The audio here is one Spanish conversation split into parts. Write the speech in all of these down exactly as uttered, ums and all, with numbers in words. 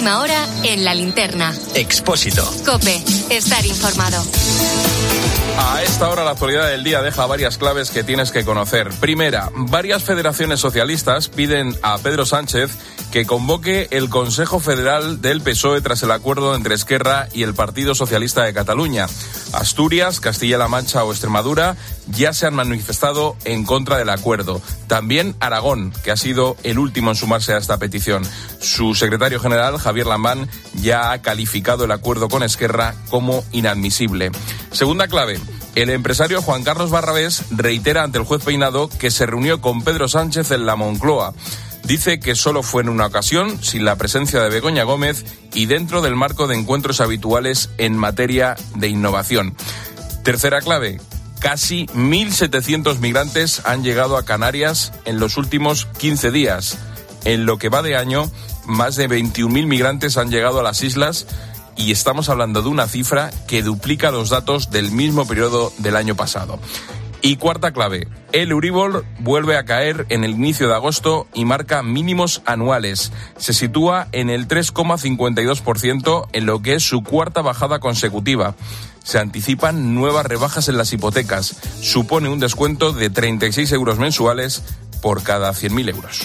última hora en La Linterna. Expósito. COPE. Estar informado. A esta hora la actualidad del día deja varias claves que tienes que conocer. Primera, varias federaciones socialistas piden a Pedro Sánchez que convoque el Consejo Federal del P S O E tras el acuerdo entre Esquerra y el Partido Socialista de Cataluña. Asturias, Castilla-La Mancha o Extremadura ya se han manifestado en contra del acuerdo. También Aragón, que ha sido el último en sumarse a esta petición. Su secretario general, Javier Lambán, ya ha calificado el acuerdo con Esquerra como inadmisible. Segunda clave. El empresario Juan Carlos Barrabés reitera ante el juez Peinado que se reunió con Pedro Sánchez en la Moncloa. Dice que solo fue en una ocasión, sin la presencia de Begoña Gómez y dentro del marco de encuentros habituales en materia de innovación. Tercera clave. Casi mil setecientos migrantes han llegado a Canarias en los últimos quince días. En lo que va de año, más de veintiún mil migrantes han llegado a las islas y estamos hablando de una cifra que duplica los datos del mismo periodo del año pasado. Y cuarta clave, el Euribor vuelve a caer en el inicio de agosto y marca mínimos anuales. Se sitúa en el tres coma cincuenta y dos por ciento en lo que es su cuarta bajada consecutiva. Se anticipan nuevas rebajas en las hipotecas. Supone un descuento de treinta y seis euros mensuales por cada cien mil euros.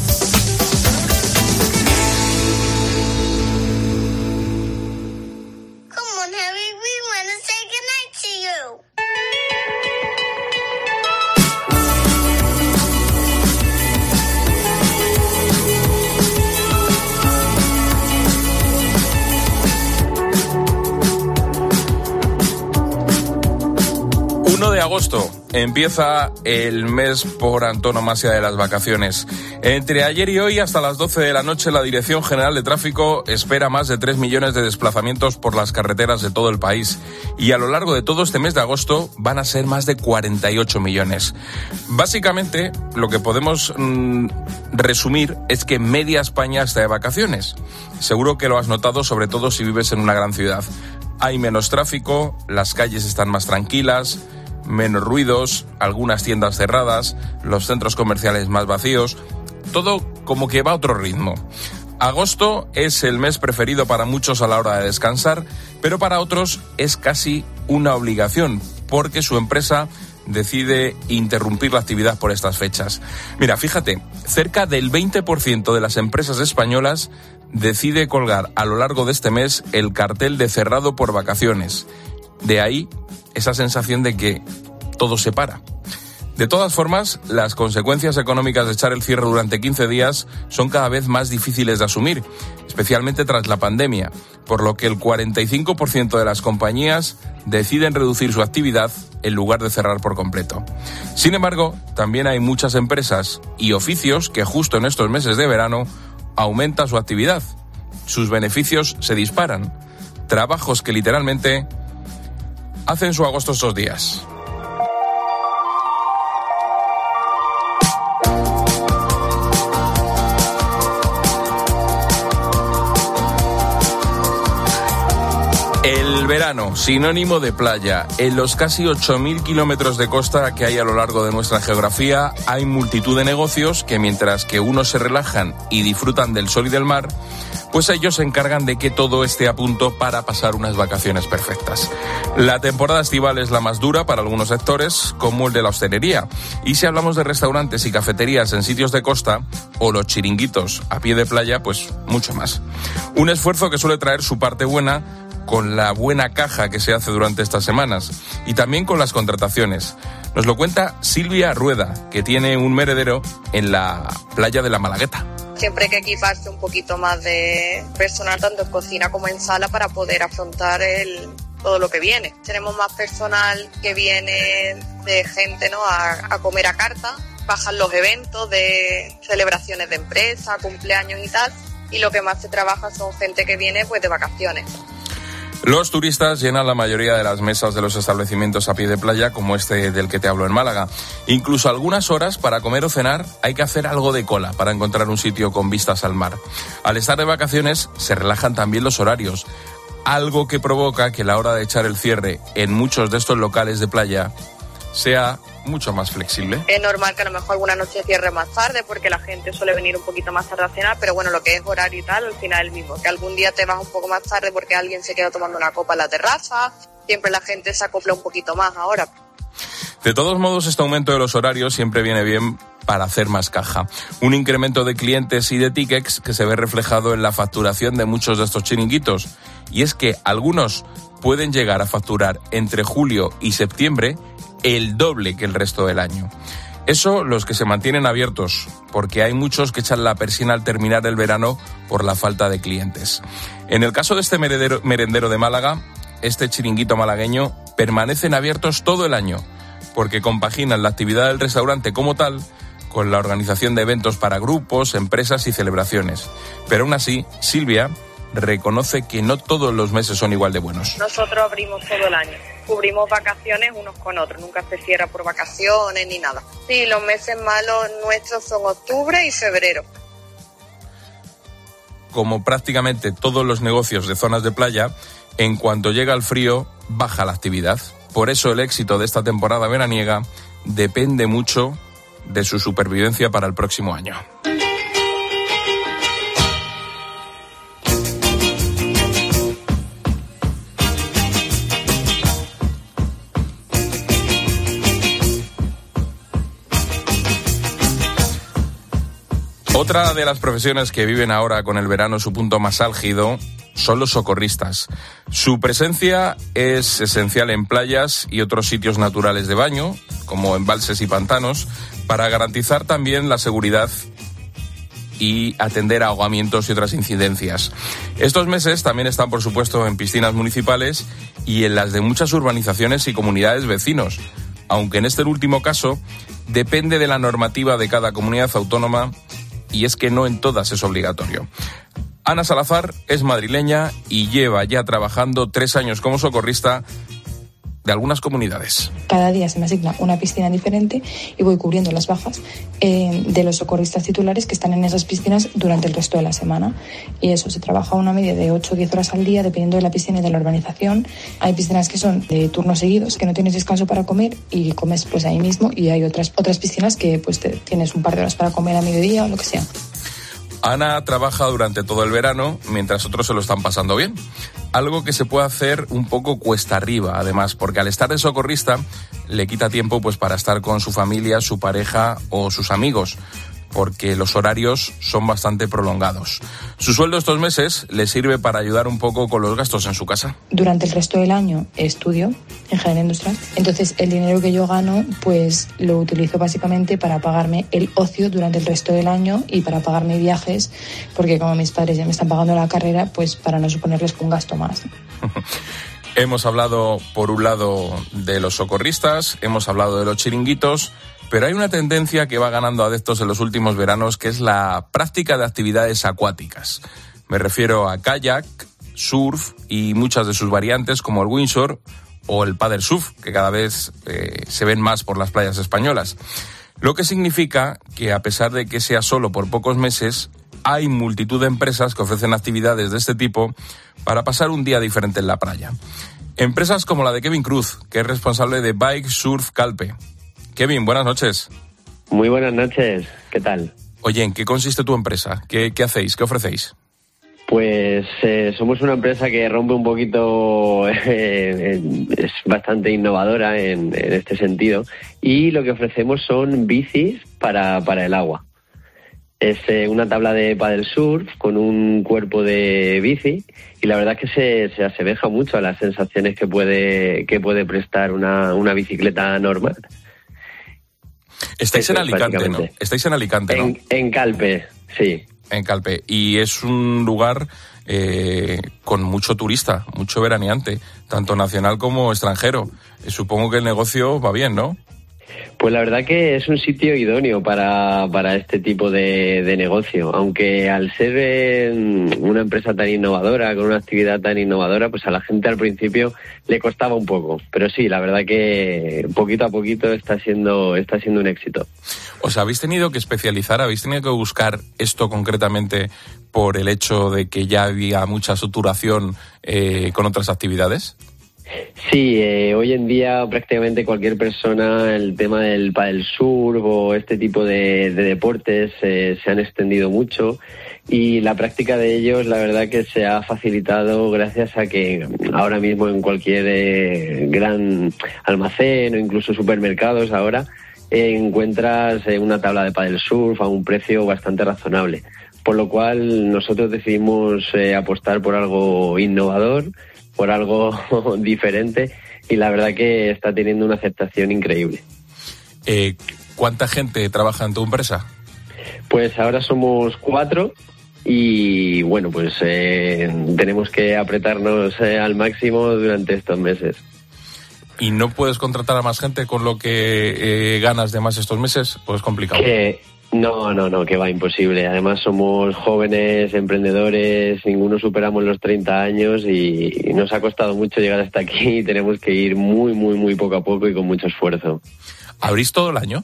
uno de agosto empieza el mes por antonomasia de las vacaciones. Entre ayer y hoy, hasta las doce de la noche, la Dirección General de Tráfico espera más de tres millones de desplazamientos por las carreteras de todo el país. Y a lo largo de todo este mes de agosto van a ser más de cuarenta y ocho millones. Básicamente, lo que podemos mmm, resumir es que media España está de vacaciones. Seguro que lo has notado, sobre todo si vives en una gran ciudad. Hay menos tráfico, las calles están más tranquilas, menos ruidos, algunas tiendas cerradas, los centros comerciales más vacíos, todo como que va a otro ritmo. Agosto es el mes preferido para muchos a la hora de descansar, pero para otros es casi una obligación, porque su empresa decide interrumpir la actividad por estas fechas. Mira, fíjate, cerca del veinte por ciento de las empresas españolas decide colgar a lo largo de este mes el cartel de cerrado por vacaciones. De ahí esa sensación de que todo se para. De todas formas, las consecuencias económicas de echar el cierre durante quince días son cada vez más difíciles de asumir, especialmente tras la pandemia, por lo que el cuarenta y cinco por ciento de las compañías deciden reducir su actividad en lugar de cerrar por completo. Sin embargo, también hay muchas empresas y oficios que justo en estos meses de verano aumenta su actividad. Sus beneficios se disparan. Trabajos que literalmente hacen su agosto estos días. El verano, sinónimo de playa. En los casi ocho mil kilómetros de costa que hay a lo largo de nuestra geografía, hay multitud de negocios que, mientras que unos se relajan y disfrutan del sol y del mar, pues ellos se encargan de que todo esté a punto para pasar unas vacaciones perfectas. La temporada estival es la más dura para algunos sectores, como el de la hostelería. Y si hablamos de restaurantes y cafeterías en sitios de costa, o los chiringuitos a pie de playa, pues mucho más. Un esfuerzo que suele traer su parte buena, con la buena caja que se hace durante estas semanas y también con las contrataciones. Nos lo cuenta Silvia Rueda, que tiene un meredero en la playa de la Malagueta. Siempre hay que equiparse un poquito más de personal, tanto en cocina como en sala, para poder afrontar el, todo lo que viene. Tenemos más personal que viene de gente, ¿no?, a, a comer a carta, bajan los eventos de celebraciones de empresa, cumpleaños y tal, y lo que más se trabaja son gente que viene pues de vacaciones. Los turistas llenan la mayoría de las mesas de los establecimientos a pie de playa, como este del que te hablo en Málaga. Incluso algunas horas para comer o cenar hay que hacer algo de cola para encontrar un sitio con vistas al mar. Al estar de vacaciones se relajan también los horarios, algo que provoca que la hora de echar el cierre en muchos de estos locales de playa sea mucho más flexible. Es normal que a lo mejor alguna noche cierre más tarde porque la gente suele venir un poquito más tarde a cenar, pero bueno, lo que es horario y tal, al final es el mismo. Que algún día te vas un poco más tarde porque alguien se queda tomando una copa en la terraza, siempre la gente se acopla un poquito más ahora. De todos modos, este aumento de los horarios siempre viene bien para hacer más caja. Un incremento de clientes y de tickets que se ve reflejado en la facturación de muchos de estos chiringuitos. Y es que algunos pueden llegar a facturar entre julio y septiembre el doble que el resto del año. Eso los que se mantienen abiertos, porque hay muchos que echan la persiana al terminar el verano por la falta de clientes. En el caso de este merendero, merendero de Málaga, este chiringuito malagueño, permanecen abiertos todo el año, porque compaginan la actividad del restaurante como tal con la organización de eventos para grupos, empresas y celebraciones. Pero aún así, Silvia reconoce que no todos los meses son igual de buenos. Nosotros abrimos todo el año, cubrimos vacaciones unos con otros, nunca se cierra por vacaciones ni nada. Sí, los meses malos nuestros son octubre y febrero. Como prácticamente todos los negocios de zonas de playa, en cuanto llega el frío, baja la actividad. Por eso el éxito de esta temporada veraniega depende mucho de su supervivencia para el próximo año. Otra de las profesiones que viven ahora con el verano su punto más álgido son los socorristas. Su presencia es esencial en playas y otros sitios naturales de baño, como embalses y pantanos, para garantizar también la seguridad y atender a ahogamientos y otras incidencias. Estos meses también están, por supuesto, en piscinas municipales y en las de muchas urbanizaciones y comunidades vecinos, aunque en este último caso depende de la normativa de cada comunidad autónoma y es que no en todas es obligatorio. Ana Salazar es madrileña y lleva ya trabajando tres años como socorrista de algunas comunidades. Cada día se me asigna una piscina diferente y voy cubriendo las bajas eh, de los socorristas titulares que están en esas piscinas durante el resto de la semana. Y eso, se trabaja una media de ocho o diez horas al día dependiendo de la piscina y de la urbanización. Hay piscinas que son de turnos seguidos, que no tienes descanso para comer y comes pues ahí mismo, y hay otras, otras piscinas que pues te, tienes un par de horas para comer a mediodía o lo que sea. Ana trabaja durante todo el verano, mientras otros se lo están pasando bien. Algo que se puede hacer un poco cuesta arriba, además, porque al estar de socorrista le quita tiempo pues para estar con su familia, su pareja o sus amigos, porque los horarios son bastante prolongados. Su sueldo estos meses le sirve para ayudar un poco con los gastos en su casa. Durante el resto del año estudio ingeniería industrial, entonces el dinero que yo gano pues lo utilizo básicamente para pagarme el ocio durante el resto del año y para pagarme viajes, porque como mis padres ya me están pagando la carrera, pues para no suponerles un gasto más. Hemos hablado, por un lado, de los socorristas, hemos hablado de los chiringuitos, pero hay una tendencia que va ganando adeptos en los últimos veranos, que es la práctica de actividades acuáticas. Me refiero a kayak, surf y muchas de sus variantes, como el windsurf o el paddle surf, que cada vez eh, se ven más por las playas españolas. Lo que significa que, a pesar de que sea solo por pocos meses, hay multitud de empresas que ofrecen actividades de este tipo para pasar un día diferente en la playa. Empresas como la de Kevin Cruz, que es responsable de Bike Surf Calpe. Kevin, buenas noches. Muy buenas noches, ¿qué tal? Oye, ¿en qué consiste tu empresa? ¿Qué, qué hacéis? ¿Qué ofrecéis? Pues eh, somos una empresa que rompe un poquito, eh, es bastante innovadora en, en este sentido, y lo que ofrecemos son bicis para, para el agua. Es eh, una tabla de paddle surf con un cuerpo de bici, y la verdad es que se, se asemeja mucho a las sensaciones que puede, que puede prestar una, una bicicleta normal. Estáis en Alicante, ¿no? Estáis en Alicante, ¿no? En, en Calpe, sí. En Calpe. Y es un lugar eh, con mucho turista, mucho veraneante, tanto nacional como extranjero. Eh, supongo que el negocio va bien, ¿no? Pues la verdad que es un sitio idóneo para, para este tipo de, de negocio, aunque al ser eh, una empresa tan innovadora, con una actividad tan innovadora, pues a la gente al principio le costaba un poco, pero sí, la verdad que poquito a poquito está siendo, está siendo un éxito. ¿Os habéis tenido que especializar, habéis tenido que buscar esto concretamente por el hecho de que ya había mucha saturación eh, con otras actividades? Sí, eh, hoy en día prácticamente cualquier persona, el tema del pádel surf o este tipo de, de deportes eh, se han extendido mucho y la práctica de ellos la verdad que se ha facilitado gracias a que ahora mismo en cualquier eh, gran almacén o incluso supermercados ahora eh, encuentras eh, una tabla de pádel surf a un precio bastante razonable, por lo cual nosotros decidimos eh, apostar por algo innovador, por algo diferente y la verdad que está teniendo una aceptación increíble. Eh, ¿Cuánta gente trabaja en tu empresa? Pues ahora somos cuatro y bueno, pues eh, tenemos que apretarnos eh, al máximo durante estos meses. ¿Y no puedes contratar a más gente con lo que eh, ganas de más estos meses? Pues es complicado. Que No, no, no, que va, imposible. Además somos jóvenes, emprendedores, ninguno superamos los treinta años y, y nos ha costado mucho llegar hasta aquí y tenemos que ir muy, muy, muy poco a poco y con mucho esfuerzo. ¿Abrís todo el año?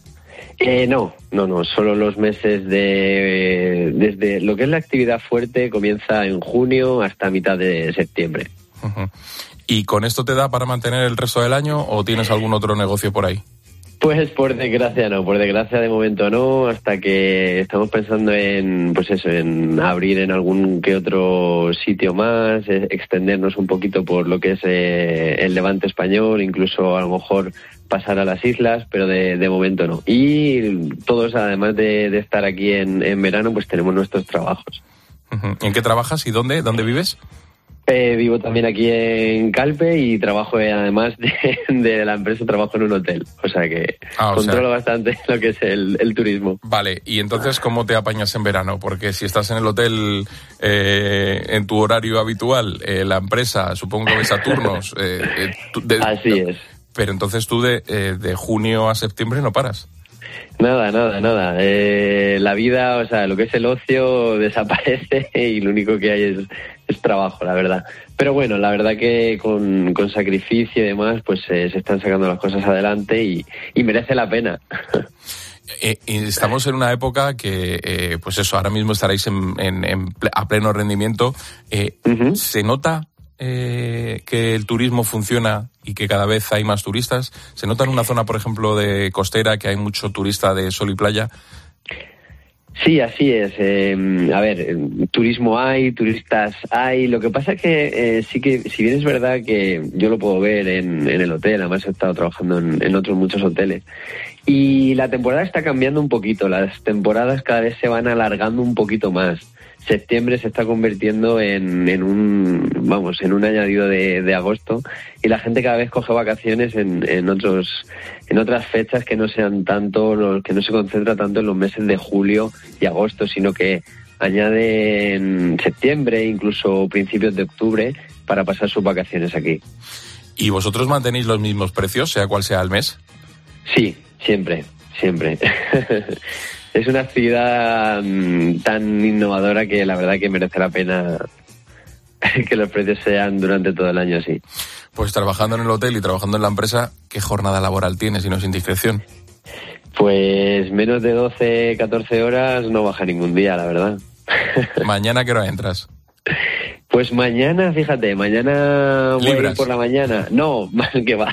Eh, no, no, no, solo los meses de... Desde lo que es la actividad fuerte comienza en junio hasta mitad de septiembre. Uh-huh. ¿Y con esto te da para mantener el resto del año o tienes algún otro negocio por ahí? Pues por desgracia no, por desgracia de momento no, hasta que estamos pensando en, pues eso, en abrir en algún que otro sitio más, extendernos un poquito por lo que es eh, el Levante español, incluso a lo mejor pasar a las islas, pero de, de momento no. Y todos, además de, de estar aquí en, en verano, pues tenemos nuestros trabajos. Uh-huh. ¿En qué trabajas y dónde? ¿Dónde vives? Eh, vivo también aquí en Calpe y trabajo, eh, además de, de la empresa, trabajo en un hotel. O sea que ah, o controlo sea... bastante lo que es el, el turismo. Vale, y entonces, ¿cómo te apañas en verano? Porque si estás en el hotel eh, en tu horario habitual, eh, la empresa, supongo que ves a turnos. Eh, eh, de, Así de, es. Pero entonces tú de, eh, de junio a septiembre no paras. Nada, nada, nada. Eh, la vida, o sea, lo que es el ocio desaparece y lo único que hay es, es trabajo, la verdad. Pero bueno, la verdad que con, con sacrificio y demás, pues eh, se están sacando las cosas adelante y, y merece la pena. Eh, estamos en una época que, eh, pues eso, ahora mismo estaréis en, en, en ple, a pleno rendimiento. Eh, uh-huh. ¿Se nota eh, que el turismo funciona y que cada vez hay más turistas? ¿Se nota en una zona, por ejemplo, de costera, que hay mucho turista de sol y playa? Sí, así es. Eh, a ver, turismo hay, turistas hay. Lo que pasa es que eh, sí que, si bien es verdad que yo lo puedo ver en, en el hotel, además he estado trabajando en, en otros muchos hoteles, y la temporada está cambiando un poquito. Las temporadas cada vez se van alargando un poquito más. Septiembre se está convirtiendo en, en un, vamos, en un añadido de, de agosto y la gente cada vez coge vacaciones en, en otros, en otras fechas que no sean tanto, que no se concentra tanto en los meses de julio y agosto, sino que añaden septiembre, incluso principios de octubre, para pasar sus vacaciones aquí. ¿Y vosotros mantenéis los mismos precios, sea cual sea el mes? Sí, siempre, siempre. Es una actividad mmm, tan innovadora que la verdad que merece la pena que los precios sean durante todo el año así. Pues trabajando en el hotel y trabajando en la empresa, ¿qué jornada laboral tienes, si no es indiscreción? Pues menos de doce, catorce horas no baja ningún día, la verdad. ¿Mañana qué hora entras? Pues mañana, fíjate, mañana voy ¿Libras? por la mañana. No, que va.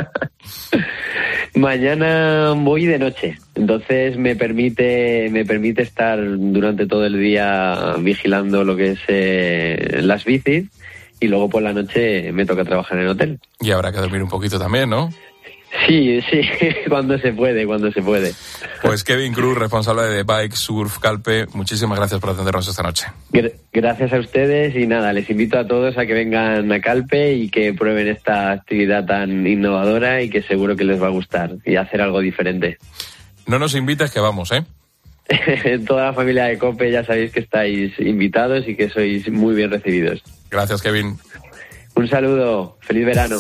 Mañana voy de noche, entonces me permite me permite estar durante todo el día vigilando lo que es eh, las bicis y luego por la noche me toca trabajar en el hotel. Y habrá que dormir un poquito también, ¿no? Sí, sí, cuando se puede, cuando se puede. Pues Kevin Cruz, responsable de Bike Surf Calpe, muchísimas gracias por atendernos esta noche. Gr- gracias a ustedes y nada, les invito a todos a que vengan a Calpe y que prueben esta actividad tan innovadora y que seguro que les va a gustar y hacer algo diferente. No nos invites que vamos, ¿eh? Toda la familia de Cope ya sabéis que estáis invitados y que sois muy bien recibidos. Gracias, Kevin. Un saludo, feliz verano.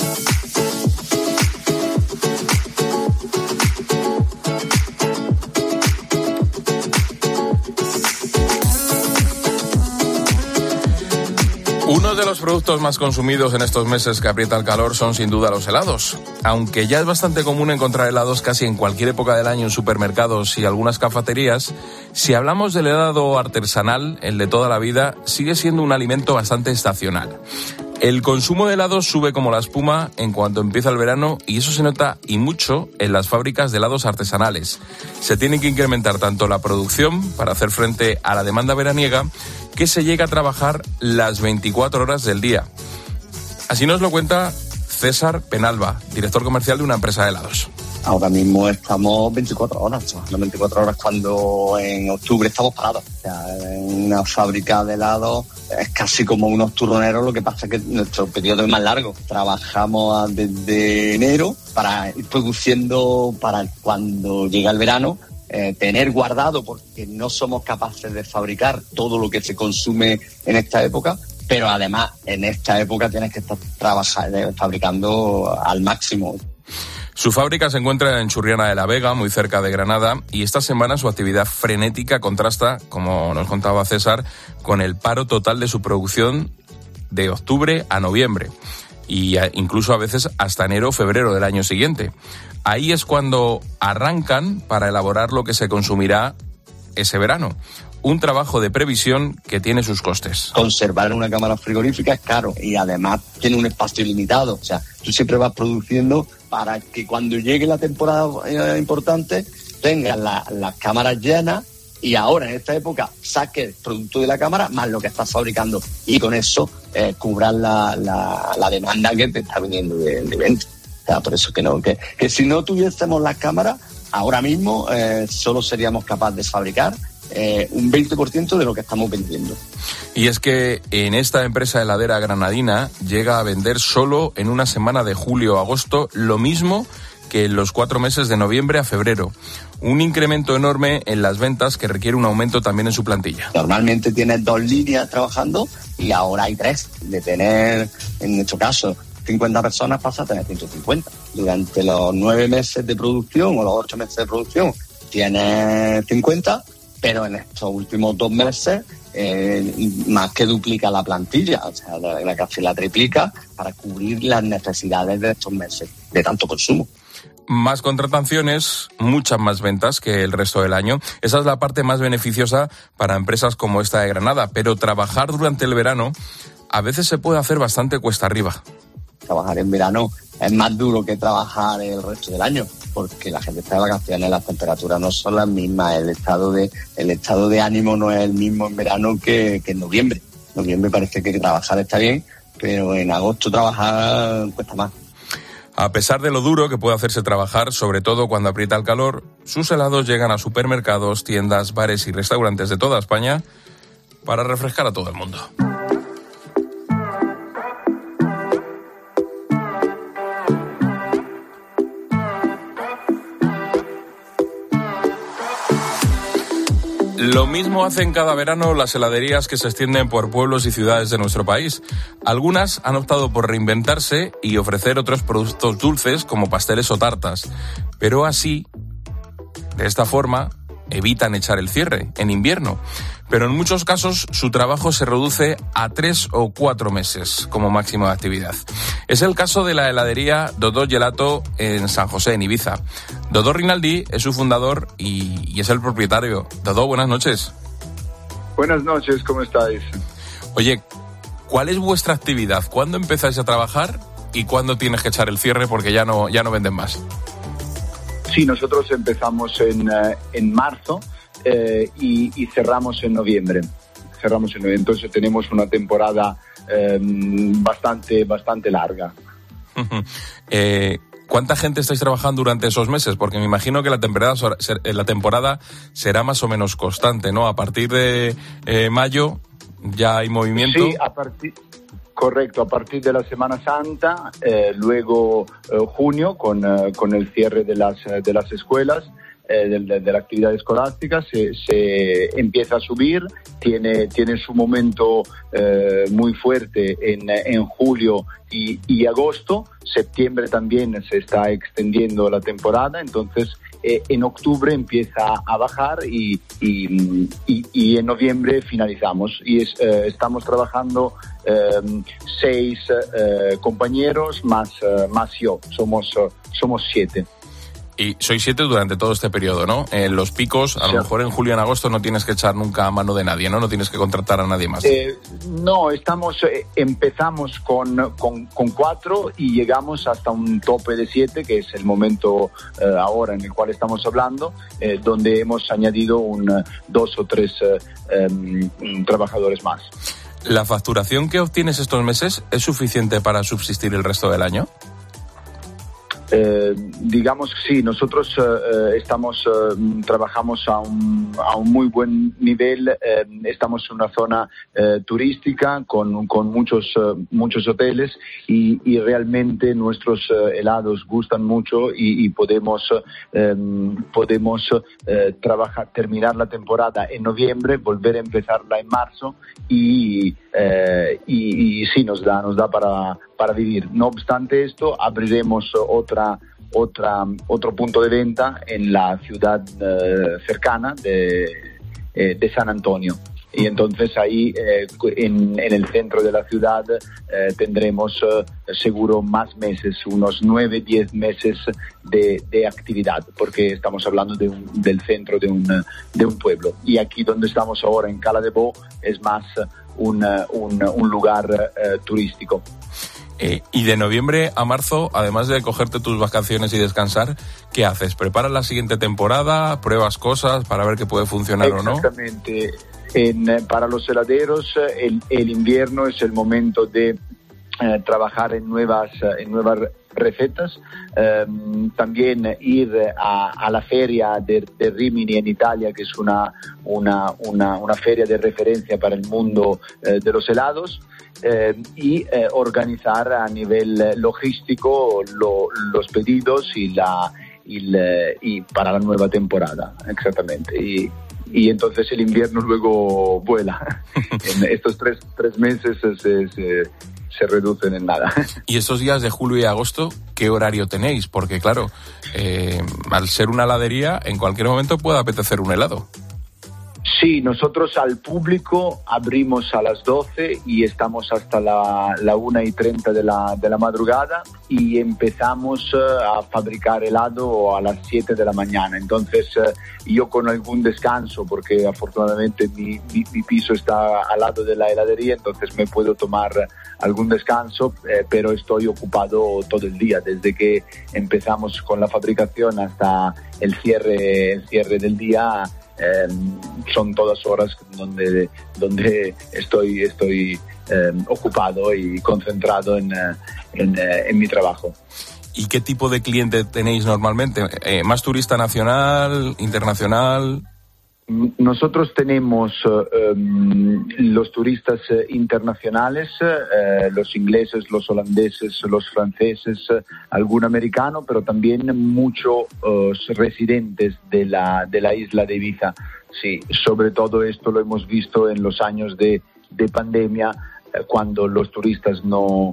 Uno de los productos más consumidos en estos meses que aprieta el calor son sin duda los helados. Aunque ya es bastante común encontrar helados casi en cualquier época del año en supermercados y algunas cafeterías, si hablamos del helado artesanal, el de toda la vida, sigue siendo un alimento bastante estacional. El consumo de helados sube como la espuma en cuanto empieza el verano y eso se nota y mucho en las fábricas de helados artesanales. Se tiene que incrementar tanto la producción para hacer frente a la demanda veraniega que se llega a trabajar las veinticuatro horas del día. Así nos lo cuenta César Penalba, director comercial de una empresa de helados. Ahora mismo estamos veinticuatro horas, trabajando veinticuatro horas cuando en octubre estamos parados. O sea, en una fábrica de helados es casi como unos turroneros, lo que pasa es que nuestro periodo es más largo. Trabajamos desde enero para ir produciendo para cuando llega el verano, eh, tener guardado, porque no somos capaces de fabricar todo lo que se consume en esta época, pero además en esta época tienes que estar trabajando, fabricando al máximo. Su fábrica se encuentra en Churriana de la Vega, muy cerca de Granada, y esta semana su actividad frenética contrasta, como nos contaba César, con el paro total de su producción de octubre a noviembre, y incluso a veces hasta enero o febrero del año siguiente. Ahí es cuando arrancan para elaborar lo que se consumirá ese verano. Un trabajo de previsión que tiene sus costes. Conservar una cámara frigorífica es caro y además tiene un espacio limitado. O sea, tú siempre vas produciendo para que cuando llegue la temporada eh, importante tengas la, las cámaras llenas y ahora en esta época saques el producto de la cámara más lo que estás fabricando y con eso eh, cubras la, la, la demanda que te está viniendo de, de venta. O sea, por eso que no, que, que si no tuviésemos las cámaras, ahora mismo eh, solo seríamos capaces de fabricar Eh, un veinte por ciento de lo que estamos vendiendo. Y es que en esta empresa heladera granadina llega a vender solo en una semana de julio a agosto lo mismo que en los cuatro meses de noviembre a febrero. Un incremento enorme en las ventas que requiere un aumento también en su plantilla. Normalmente tienes dos líneas trabajando y ahora hay tres. De tener, en nuestro caso, cincuenta personas pasa a tener ciento cincuenta. Durante los nueve meses de producción o los ocho meses de producción tienes cincuenta. Pero en estos últimos dos meses eh, más que duplica la plantilla, o sea, la, la casi la triplica para cubrir las necesidades de estos meses de tanto consumo. Más contrataciones, muchas más ventas que el resto del año. Esa es la parte más beneficiosa para empresas como esta de Granada, pero trabajar durante el verano a veces se puede hacer bastante cuesta arriba. Trabajar en verano es más duro que trabajar el resto del año, porque la gente está de vacaciones, las temperaturas no son las mismas, el estado de el estado de ánimo no es el mismo en verano que, que en noviembre. En noviembre parece que trabajar está bien, pero en agosto trabajar cuesta más. A pesar de lo duro que puede hacerse trabajar, sobre todo cuando aprieta el calor, sus helados llegan a supermercados, tiendas, bares y restaurantes de toda España para refrescar a todo el mundo. Lo mismo hacen cada verano las heladerías que se extienden por pueblos y ciudades de nuestro país. Algunas han optado por reinventarse y ofrecer otros productos dulces como pasteles o tartas. Pero así, de esta forma, evitan echar el cierre en invierno. Pero en muchos casos su trabajo se reduce a tres o cuatro meses como máximo de actividad. Es el caso de la heladería Dodó Gelato en San José, en Ibiza. Dodó Rinaldi es su fundador y, y es el propietario. Dodó, buenas noches. Buenas noches, ¿cómo estáis? Oye, ¿cuál es vuestra actividad? ¿Cuándo empezáis a trabajar y cuándo tienes que echar el cierre porque ya no, ya no venden más? Sí, nosotros empezamos en, uh, en marzo eh, y, y cerramos en noviembre. Cerramos en noviembre, entonces tenemos una temporada eh, bastante, bastante larga. eh, ¿Cuánta gente estáis trabajando durante esos meses? Porque me imagino que la temporada, la temporada será más o menos constante, ¿no? A partir de eh, mayo ya hay movimiento. Sí, a partir... Correcto, a partir de la Semana Santa, eh, luego eh, junio con, eh, con el cierre de las, de las escuelas, eh, de, de, de la actividad escolástica, se, se empieza a subir, tiene, tiene su momento eh, muy fuerte en, en julio y, y agosto, septiembre también se está extendiendo la temporada, entonces eh, en octubre empieza a bajar y, y, y, y en noviembre finalizamos y es, eh, estamos trabajando eh, seis eh, compañeros más, eh, más yo, somos, uh, somos siete. Y sois siete durante todo este periodo, ¿no? En los picos, a sí. lo mejor en julio y en agosto no tienes que echar nunca a mano de nadie, ¿no? No tienes que contratar a nadie más. Eh, no, estamos, eh, empezamos con, con, con cuatro y llegamos hasta un tope de siete, que es el momento eh, ahora en el cual estamos hablando, eh, donde hemos añadido un, dos o tres eh, eh, trabajadores más. ¿La facturación que obtienes estos meses es suficiente para subsistir el resto del año? Eh, digamos que sí, nosotros eh, estamos eh, trabajamos a un, a un muy buen nivel, eh, estamos en una zona eh, turística con, con muchos eh, muchos hoteles y, y realmente nuestros eh, helados gustan mucho y, y podemos eh, podemos eh, trabajar, terminar la temporada en noviembre, volver a empezarla en marzo y, eh, y, y sí nos da nos da para para vivir. No obstante esto, abriremos otra, otra, otro punto de venta en la ciudad eh, cercana de, eh, de San Antonio. Y entonces ahí, eh, en, en el centro de la ciudad, eh, tendremos eh, seguro más meses, unos nueve, diez meses de, de actividad, porque estamos hablando de un, del centro de un, de un pueblo. Y aquí donde estamos ahora, en Cala de Bo, es más un, un, un lugar eh, turístico. Eh, y de noviembre a marzo, además de cogerte tus vacaciones y descansar, ¿qué haces? ¿Preparas la siguiente temporada? ¿Pruebas cosas para ver qué puede funcionar o no? Exactamente. En, para los heladeros, el, el invierno es el momento de eh, trabajar en nuevas, en nuevas recetas. Eh, también ir a, a la feria de, de Rimini en Italia, que es una, una, una, una feria de referencia para el mundo eh, de los helados. Eh, y eh, organizar a nivel logístico lo, los pedidos y la y, le, y para la nueva temporada, exactamente. Y, y entonces el invierno luego vuela. En estos tres, tres meses se, se, se reducen en nada. ¿Y estos días de julio y agosto qué horario tenéis? Porque claro, eh, al ser una heladería, en cualquier momento puede apetecer un helado. Sí, nosotros al público abrimos a las doce y estamos hasta la, la una y treinta de la, de la madrugada y empezamos uh, a fabricar helado a las siete de la mañana. Entonces uh, yo con algún descanso, porque afortunadamente mi, mi, mi piso está al lado de la heladería, entonces me puedo tomar algún descanso, eh, pero estoy ocupado todo el día, desde que empezamos con la fabricación hasta el cierre, el cierre del día. Eh, son todas horas donde donde estoy estoy eh, ocupado y concentrado en, en, en mi trabajo. ¿Y qué tipo de cliente tenéis normalmente? Eh, ¿Más turista nacional, internacional? Nosotros tenemos eh, los turistas internacionales, eh, los ingleses, los holandeses, los franceses, algún americano, pero también muchos eh, residentes de la, de la isla de Ibiza. Sí, sobre todo esto lo hemos visto en los años de, de pandemia, eh, cuando los turistas no,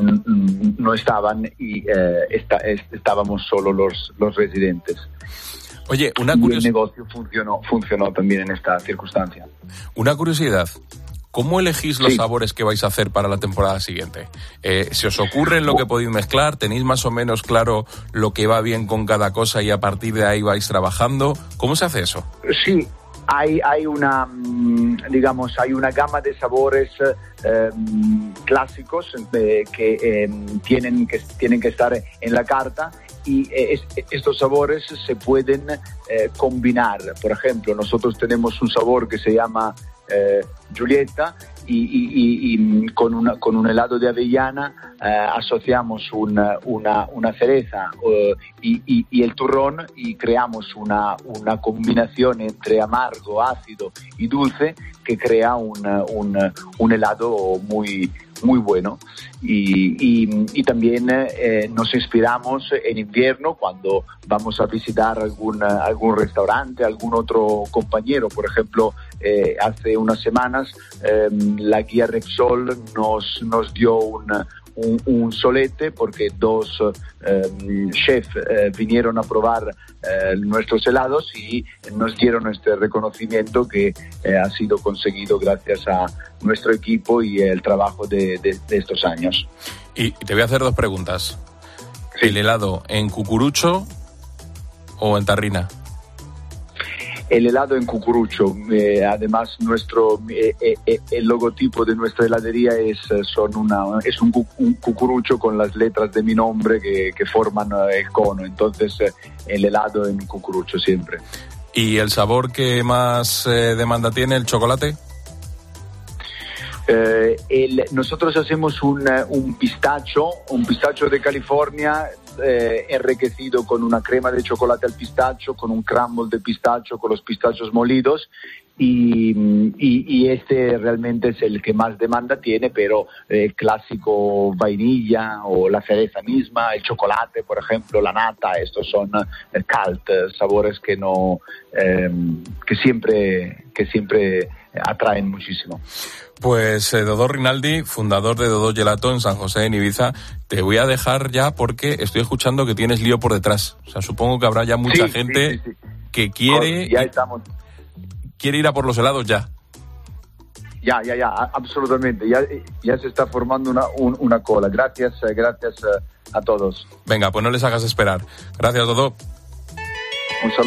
no estaban y eh, esta, estábamos solo los, los residentes. Oye, una curiosidad. Curios... El negocio funcionó, funcionó también en esta circunstancia. Una curiosidad. ¿Cómo elegís los sí. sabores que vais a hacer para la temporada siguiente? Eh, ¿Se os ocurre lo que podéis mezclar? ¿Tenéis más o menos claro lo que va bien con cada cosa y a partir de ahí vais trabajando? ¿Cómo se hace eso? Sí. Hay, hay una, digamos, hay una gama de sabores eh, clásicos eh, que, eh, tienen que tienen que estar en la carta y eh, es, estos sabores se pueden eh, combinar. Por ejemplo, nosotros tenemos un sabor que se llama eh, Giulietta y, y, y, y con, una, con un helado de avellana eh, asociamos una, una, una cereza uh, y, y, y el turrón y creamos una, una combinación entre amargo, ácido y dulce que crea un, un, un helado muy, muy bueno. Y, y, y también eh, nos inspiramos en invierno cuando vamos a visitar algún, algún restaurante, algún otro compañero. Por ejemplo, eh, hace unas semanas eh, la guía Repsol nos, nos dio una Un, un solete porque dos eh, chefs eh, vinieron a probar eh, nuestros helados y nos dieron este reconocimiento que eh, ha sido conseguido gracias a nuestro equipo y el trabajo de, de, de estos años. Y te voy a hacer dos preguntas. Sí. El helado en cucurucho o en tarrina? El helado en cucurucho. Eh, además, nuestro eh, eh, el logotipo de nuestra heladería es, son una, es un, cu- un cucurucho con las letras de mi nombre que, que forman eh, el cono. Entonces, eh, el helado en cucurucho siempre. ¿Y el sabor que más eh, demanda tiene, el chocolate? Eh, el, nosotros hacemos un, un pistacho, un pistacho de California eh, enriquecido con una crema de chocolate al pistacho, con un crumble de pistacho, con los pistachos molidos. Y, y, y este realmente es el que más demanda tiene, pero el eh, clásico vainilla o la cereza misma, el chocolate, por ejemplo, la nata, estos son eh, cult, sabores que no eh, que siempre que siempre atraen muchísimo. Pues eh, Dodó Rinaldi, fundador de Dodó Gelato en San José, en Ibiza, te voy a dejar ya porque estoy escuchando que tienes lío por detrás. O sea, supongo que habrá ya mucha sí, gente sí, sí, sí. que quiere... Ya estamos... quiere ir a por los helados ya. Ya, ya, ya, absolutamente. Ya, ya se está formando una, un, una cola. Gracias, gracias a todos. Venga, pues no les hagas esperar. Gracias, Dodó. Un saludo.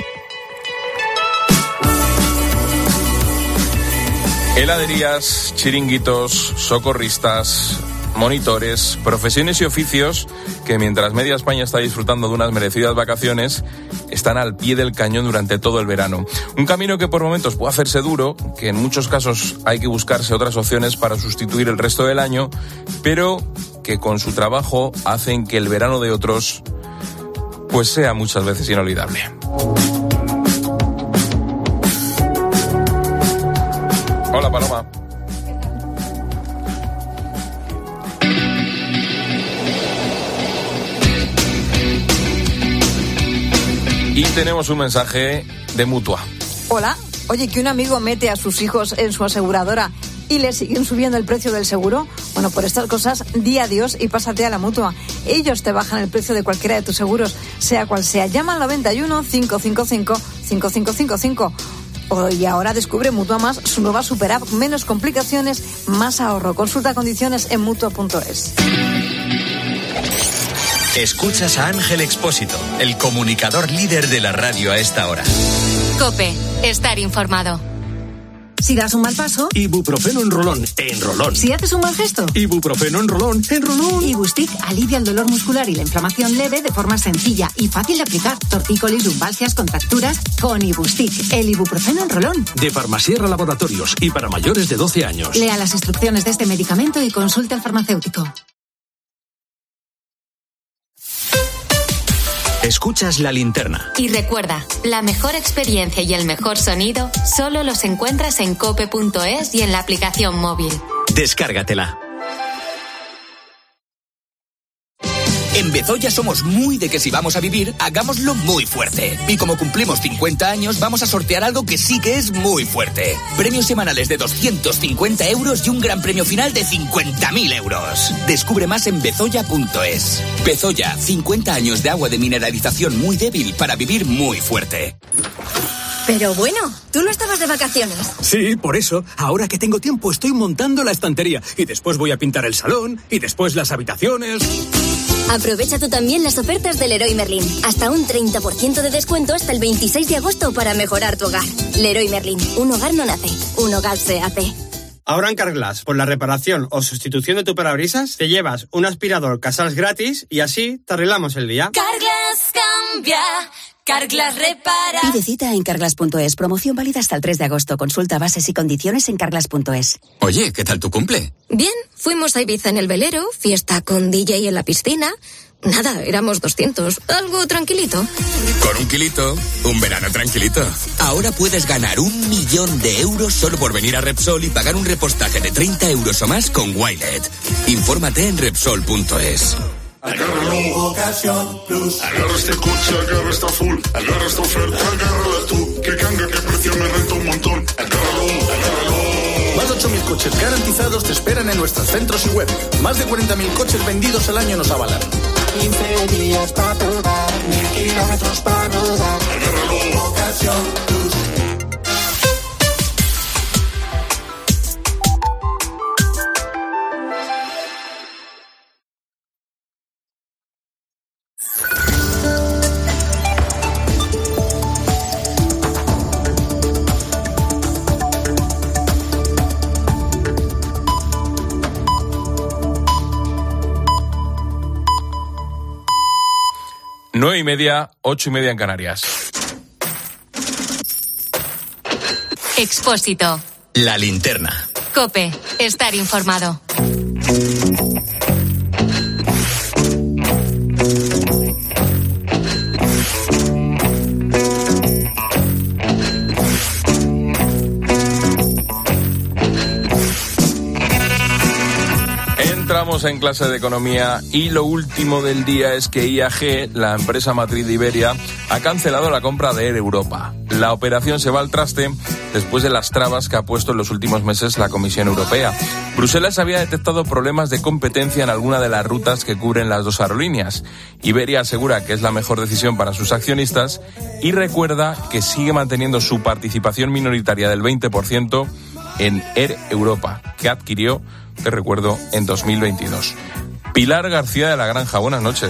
Heladerías, chiringuitos, socorristas, monitores, profesiones y oficios que mientras media España está disfrutando de unas merecidas vacaciones, están al pie del cañón durante todo el verano. Un camino que por momentos puede hacerse duro, que en muchos casos hay que buscarse otras opciones para sustituir el resto del año, pero que con su trabajo hacen que el verano de otros pues sea muchas veces inolvidable. Hola, Paloma. Y tenemos un mensaje de Mutua. Hola. Oye, que un amigo mete a sus hijos en su aseguradora y le siguen subiendo el precio del seguro. Bueno, por estas cosas, di adiós y pásate a la Mutua. Ellos te bajan el precio de cualquiera de tus seguros, sea cual sea. Llama al noventa y uno, cinco cinco cinco, cinco cinco cinco cinco. Y ahora descubre Mutua Más, su nueva super app. Menos complicaciones, más ahorro. Consulta condiciones en mutua punto es. Escuchas a Ángel Expósito, el comunicador líder de la radio a esta hora. COPE, estar informado. Si das un mal paso, ibuprofeno en rolón, en rolón. Si haces un mal gesto, ibuprofeno en rolón, en rolón. Ibustic alivia el dolor muscular y la inflamación leve de forma sencilla y fácil de aplicar. Tortícolis, lumbalgias, contracturas, con Ibustic, el ibuprofeno en rolón. De Farmasierra Laboratorios y para mayores de doce años. Lea las instrucciones de este medicamento y consulte al farmacéutico. Escuchas La Linterna. Y recuerda, la mejor experiencia y el mejor sonido solo los encuentras en cope punto es y en la aplicación móvil. Descárgatela. En Bezoya somos muy de que si vamos a vivir, hagámoslo muy fuerte. Y como cumplimos cincuenta años, vamos a sortear algo que sí que es muy fuerte. Premios semanales de doscientos cincuenta euros y un gran premio final de cincuenta mil euros. Descubre más en bezoya punto es. Bezoya, cincuenta años de agua de mineralización muy débil para vivir muy fuerte. Pero bueno, tú no estabas de vacaciones. Sí, por eso, ahora que tengo tiempo estoy montando la estantería. Y después voy a pintar el salón, y después las habitaciones... Aprovecha tú también las ofertas del Leroy Merlin. Hasta un treinta por ciento de descuento hasta el veintiséis de agosto para mejorar tu hogar. Leroy Merlin. Un hogar no nace, un hogar se hace. Ahora en Carglass, por la reparación o sustitución de tu parabrisas, te llevas un aspirador Casals gratis y así te arreglamos el día. Carglass cambia, Carglass repara. Pide cita en carglass punto es. Promoción válida hasta el tres de agosto. Consulta bases y condiciones en carglass punto es. Oye, ¿qué tal tu cumple? Bien, fuimos a Ibiza en el velero, fiesta con D J en la piscina. Nada, éramos doscientos. Algo tranquilito. Con un kilito, un verano tranquilito. Ahora puedes ganar un millón de euros solo por venir a Repsol y pagar un repostaje de treinta euros o más con Wilet. Infórmate en repsol punto es. Agárralo, Ocasión Plus. Agarra este coche, agarra esta full. Agarra esta oferta, agárrala tú. Que canga, que precio me renta un montón. Agárralo, agárralo. Más de ocho mil coches garantizados te esperan en nuestros centros y web. Más de cuarenta mil coches vendidos al año nos avalan. quince días para probar, mil kilómetros para rodar. Agárralo, Ocasión Plus. Nueve y media, ocho y media en Canarias. Expósito. La linterna. COPE. Estar informado. Entramos en clase de economía y lo último del día es que I A G, la empresa matriz de Iberia, ha cancelado la compra de Air Europa. La operación se va al traste después de las trabas que ha puesto en los últimos meses la Comisión Europea. Bruselas había detectado problemas de competencia en alguna de las rutas que cubren las dos aerolíneas. Iberia asegura que es la mejor decisión para sus accionistas y recuerda que sigue manteniendo su participación minoritaria del veinte por ciento en Air Europa, que adquirió, te recuerdo, en dos mil veintidós. Pilar García de la Granja, buenas noches.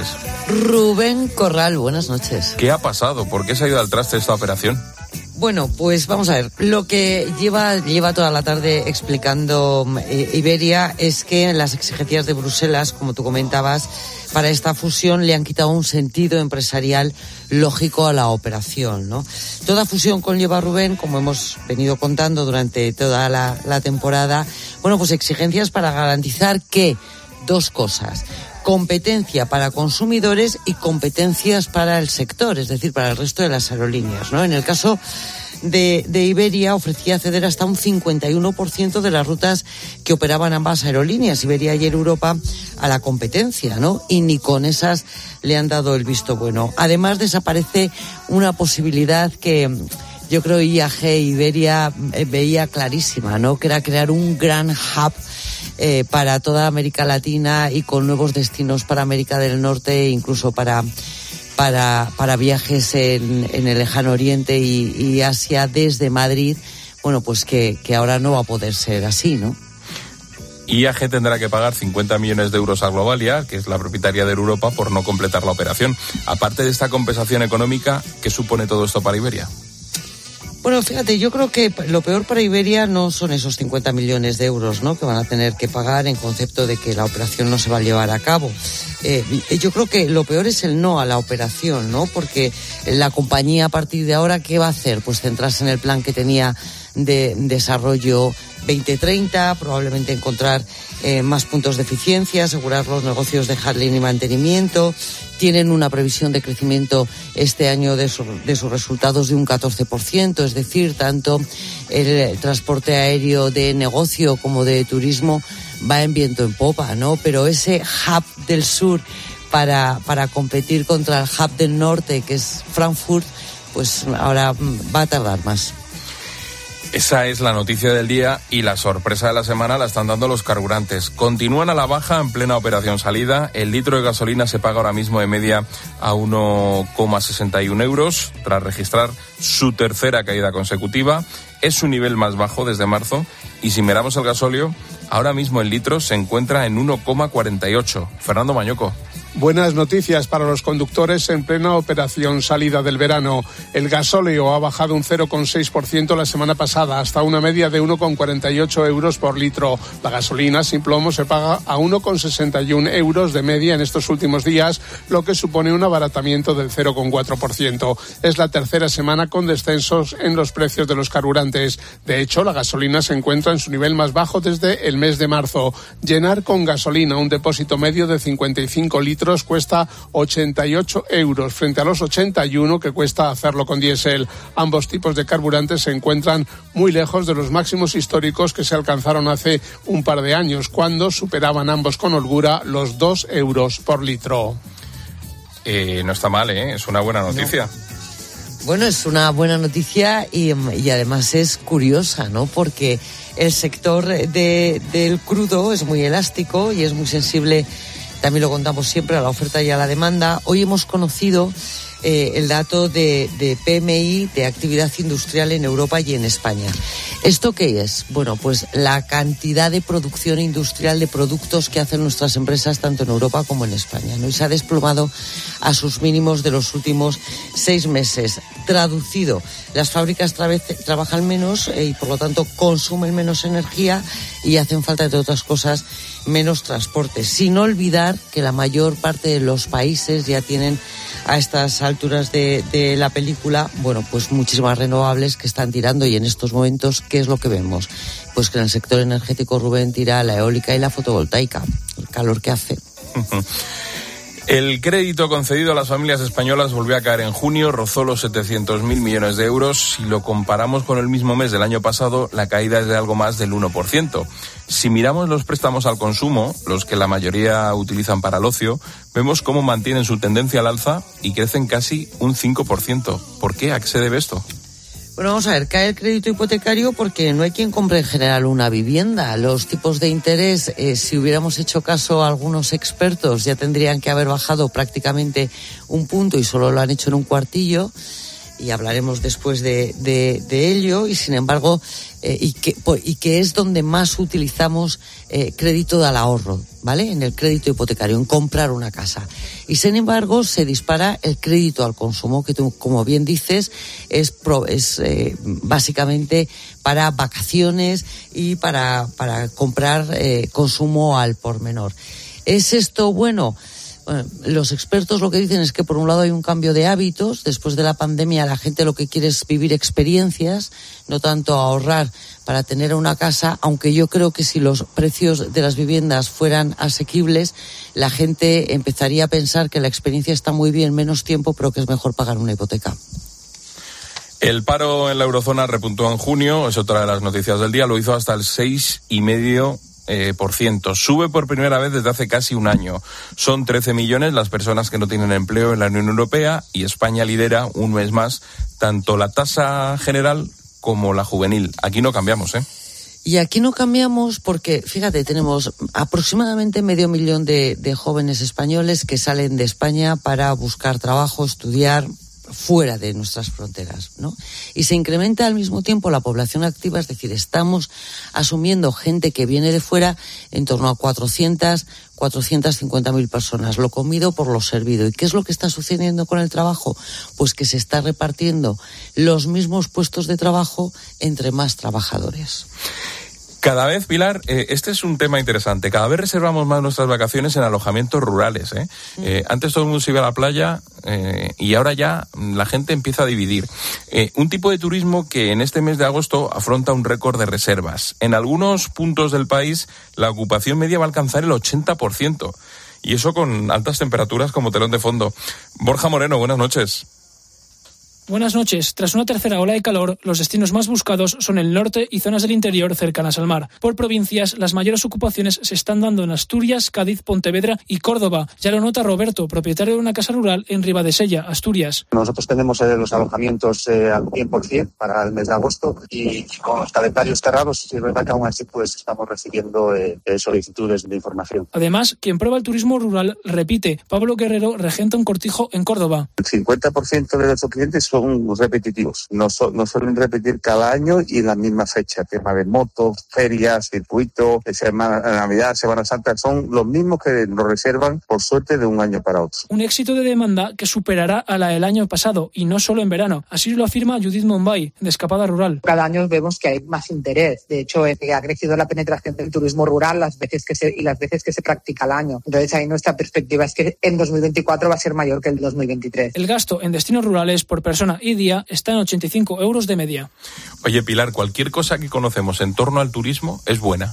Rubén Corral, buenas noches. ¿Qué ha pasado? ¿Por qué se ha ido al traste esta operación? Bueno, pues vamos a ver. Lo que lleva lleva toda la tarde explicando eh, Iberia es que las exigencias de Bruselas, como tú comentabas, para esta fusión le han quitado un sentido empresarial lógico a la operación, ¿no? Toda fusión conlleva, Rubén, como hemos venido contando durante toda la, la temporada, bueno, pues exigencias para garantizar que dos cosas: competencia para consumidores y competencias para el sector, es decir, para el resto de las aerolíneas, ¿no? En el caso de, de Iberia, ofrecía ceder hasta un cincuenta y uno por ciento de las rutas que operaban ambas aerolíneas, Iberia y Air Europa, a la competencia, ¿no? Y ni con esas le han dado el visto bueno. Además, desaparece una posibilidad que yo creo I A G e Iberia veía clarísima, ¿no? Que era crear un gran hub Eh, para toda América Latina y con nuevos destinos para América del Norte, incluso para para para viajes en, en el lejano Oriente y, y Asia desde Madrid. Bueno, pues que, que ahora no va a poder ser así, ¿no? I A G tendrá que pagar cincuenta millones de euros a Globalia, que es la propietaria de Europa, por no completar la operación. Aparte de esta compensación económica, ¿qué supone todo esto para Iberia? Bueno, fíjate, yo creo que lo peor para Iberia no son esos cincuenta millones de euros, ¿no?, que van a tener que pagar en concepto de que la operación no se va a llevar a cabo. Eh, yo creo que lo peor es el no a la operación, ¿no? Porque la compañía a partir de ahora, ¿qué va a hacer? Pues centrarse en el plan que tenía de desarrollo veinte treinta, probablemente encontrar eh, más puntos de eficiencia, asegurar los negocios de handling y mantenimiento. Tienen una previsión de crecimiento este año de, su, de sus resultados de un catorce por ciento, es decir, tanto el transporte aéreo de negocio como de turismo va en viento en popa, ¿no? Pero ese hub del sur para, para competir contra el hub del norte, que es Frankfurt, pues ahora va a tardar más. Esa es la noticia del día y la sorpresa de la semana la están dando los carburantes. Continúan a la baja en plena operación salida. El litro de gasolina se paga ahora mismo de media a uno coma sesenta y uno euros tras registrar su tercera caída consecutiva. Es su nivel más bajo desde marzo y si miramos el gasóleo, ahora mismo el litro se encuentra en uno coma cuarenta y ocho. Fernando Mañoco. Buenas noticias para los conductores en plena operación salida del verano. El gasóleo ha bajado un cero coma seis por ciento la semana pasada hasta una media de uno coma cuarenta y ocho euros por litro. La gasolina sin plomo se paga a uno coma sesenta y uno euros de media en estos últimos días, lo que supone un abaratamiento del cero coma cuatro por ciento. Es la tercera semana con descensos en los precios de los carburantes. De hecho, la gasolina se encuentra en su nivel más bajo desde el mes de marzo. Llenar con gasolina un depósito medio de cincuenta y cinco litros cuesta ochenta y ocho euros frente a los ochenta y uno que cuesta hacerlo con diésel. Ambos tipos de carburantes se encuentran muy lejos de los máximos históricos que se alcanzaron hace un par de años, cuando superaban ambos con holgura los dos euros por litro. Eh, no está mal, ¿eh? Es una buena noticia. No. Bueno, es una buena noticia y, y además es curiosa, ¿no? Porque el sector de, del crudo es muy elástico y es muy sensible, también lo contamos siempre, a la oferta y a la demanda. Hoy hemos conocido eh, el dato de, de P M I de actividad industrial en Europa y en España. ¿Esto qué es? Bueno, pues la cantidad de producción industrial de productos que hacen nuestras empresas tanto en Europa como en España, ¿no? Y se ha desplomado a sus mínimos de los últimos seis meses. Traducido, las fábricas tra- trabajan menos eh, y por lo tanto consumen menos energía y hacen falta, entre otras cosas, menos transporte. Sin olvidar que la mayor parte de los países ya tienen a estas alturas de, de la película, bueno, pues muchísimas renovables que están tirando, y en estos momentos, ¿qué es lo que vemos? Pues que en el sector energético, Rubén, tira la eólica y la fotovoltaica, el calor que hace. El crédito concedido a las familias españolas volvió a caer en junio, rozó los setecientos mil millones de euros. Si lo comparamos con el mismo mes del año pasado, la caída es de algo más del uno por ciento. Si miramos los préstamos al consumo, los que la mayoría utilizan para el ocio, vemos cómo mantienen su tendencia al alza y crecen casi un cinco por ciento. ¿Por qué? ¿A qué se debe esto? Bueno, vamos a ver, cae el crédito hipotecario porque no hay quien compre en general una vivienda. Los tipos de interés, eh, si hubiéramos hecho caso a algunos expertos, ya tendrían que haber bajado prácticamente un punto y solo lo han hecho en un cuartillo. Y hablaremos después de, de, de ello, y sin embargo, eh, y, que, y que es donde más utilizamos eh, crédito al ahorro, ¿vale? En el crédito hipotecario, en comprar una casa. Y sin embargo, se dispara el crédito al consumo, que tú, como bien dices, es, pro, es eh, básicamente para vacaciones y para, para comprar eh, consumo al por menor. ¿Es esto bueno? Bueno, los expertos lo que dicen es que por un lado hay un cambio de hábitos. Después de la pandemia la gente lo que quiere es vivir experiencias, no tanto ahorrar para tener una casa, aunque yo creo que si los precios de las viviendas fueran asequibles, la gente empezaría a pensar que la experiencia está muy bien, menos tiempo, pero que es mejor pagar una hipoteca. El paro en la eurozona repuntó en junio, es otra de las noticias del día, lo hizo hasta el seis coma cinco Eh, por ciento. Sube por primera vez desde hace casi un año. Son trece millones las personas que no tienen empleo en la Unión Europea, y España lidera un mes más tanto la tasa general como la juvenil. Aquí no cambiamos, ¿eh? Y aquí no cambiamos porque, fíjate, tenemos aproximadamente medio millón de, de jóvenes españoles que salen de España para buscar trabajo, estudiar fuera de nuestras fronteras, ¿no? Y se incrementa al mismo tiempo la población activa, es decir, estamos asumiendo gente que viene de fuera en torno a cuatrocientas, cuatrocientas cincuenta mil personas, lo comido por lo servido. ¿Y qué es lo que está sucediendo con el trabajo? Pues que se está repartiendo los mismos puestos de trabajo entre más trabajadores. Cada vez, Pilar, eh, este es un tema interesante. Cada vez reservamos más nuestras vacaciones en alojamientos rurales, ¿eh? Mm. Eh, antes todo el mundo se iba a la playa eh, y ahora ya la gente empieza a dividir. Eh, un tipo de turismo que en este mes de agosto afronta un récord de reservas. En algunos puntos del país la ocupación media va a alcanzar el ochenta por ciento. Y eso con altas temperaturas como telón de fondo. Borja Moreno, buenas noches. Buenas noches. Tras una tercera ola de calor, los destinos más buscados son el norte y zonas del interior cercanas al mar. Por provincias, las mayores ocupaciones se están dando en Asturias, Cádiz, Pontevedra y Córdoba. Ya lo nota Roberto, propietario de una casa rural en Ribadesella, Asturias. Nosotros tenemos eh, los alojamientos eh, al cien por ciento para el mes de agosto, y con los calendarios cerrados, sí es verdad que aún así pues, estamos recibiendo eh, solicitudes de información. Además, quien prueba el turismo rural repite. Pablo Guerrero regenta un cortijo en Córdoba. El cincuenta por ciento de nuestros clientes son son repetitivos, no, so, no suelen repetir cada año y en la misma fecha, tema de motos, ferias, circuito, semana, Navidad, Semana Santa, son los mismos que nos reservan por suerte de un año para otro. Un éxito de demanda que superará a la del año pasado y no solo en verano, así lo afirma Judith Mombay, de Escapada Rural. Cada año vemos que hay más interés, de hecho eh, ha crecido la penetración del turismo rural las veces que se, y las veces que se practica al año, entonces ahí nuestra perspectiva es que en dos mil veinticuatro va a ser mayor que el dos mil veintitrés. El gasto en destinos rurales por persona y día está en ochenta y cinco euros de media. Oye, Pilar, cualquier cosa que conocemos en torno al turismo es buena.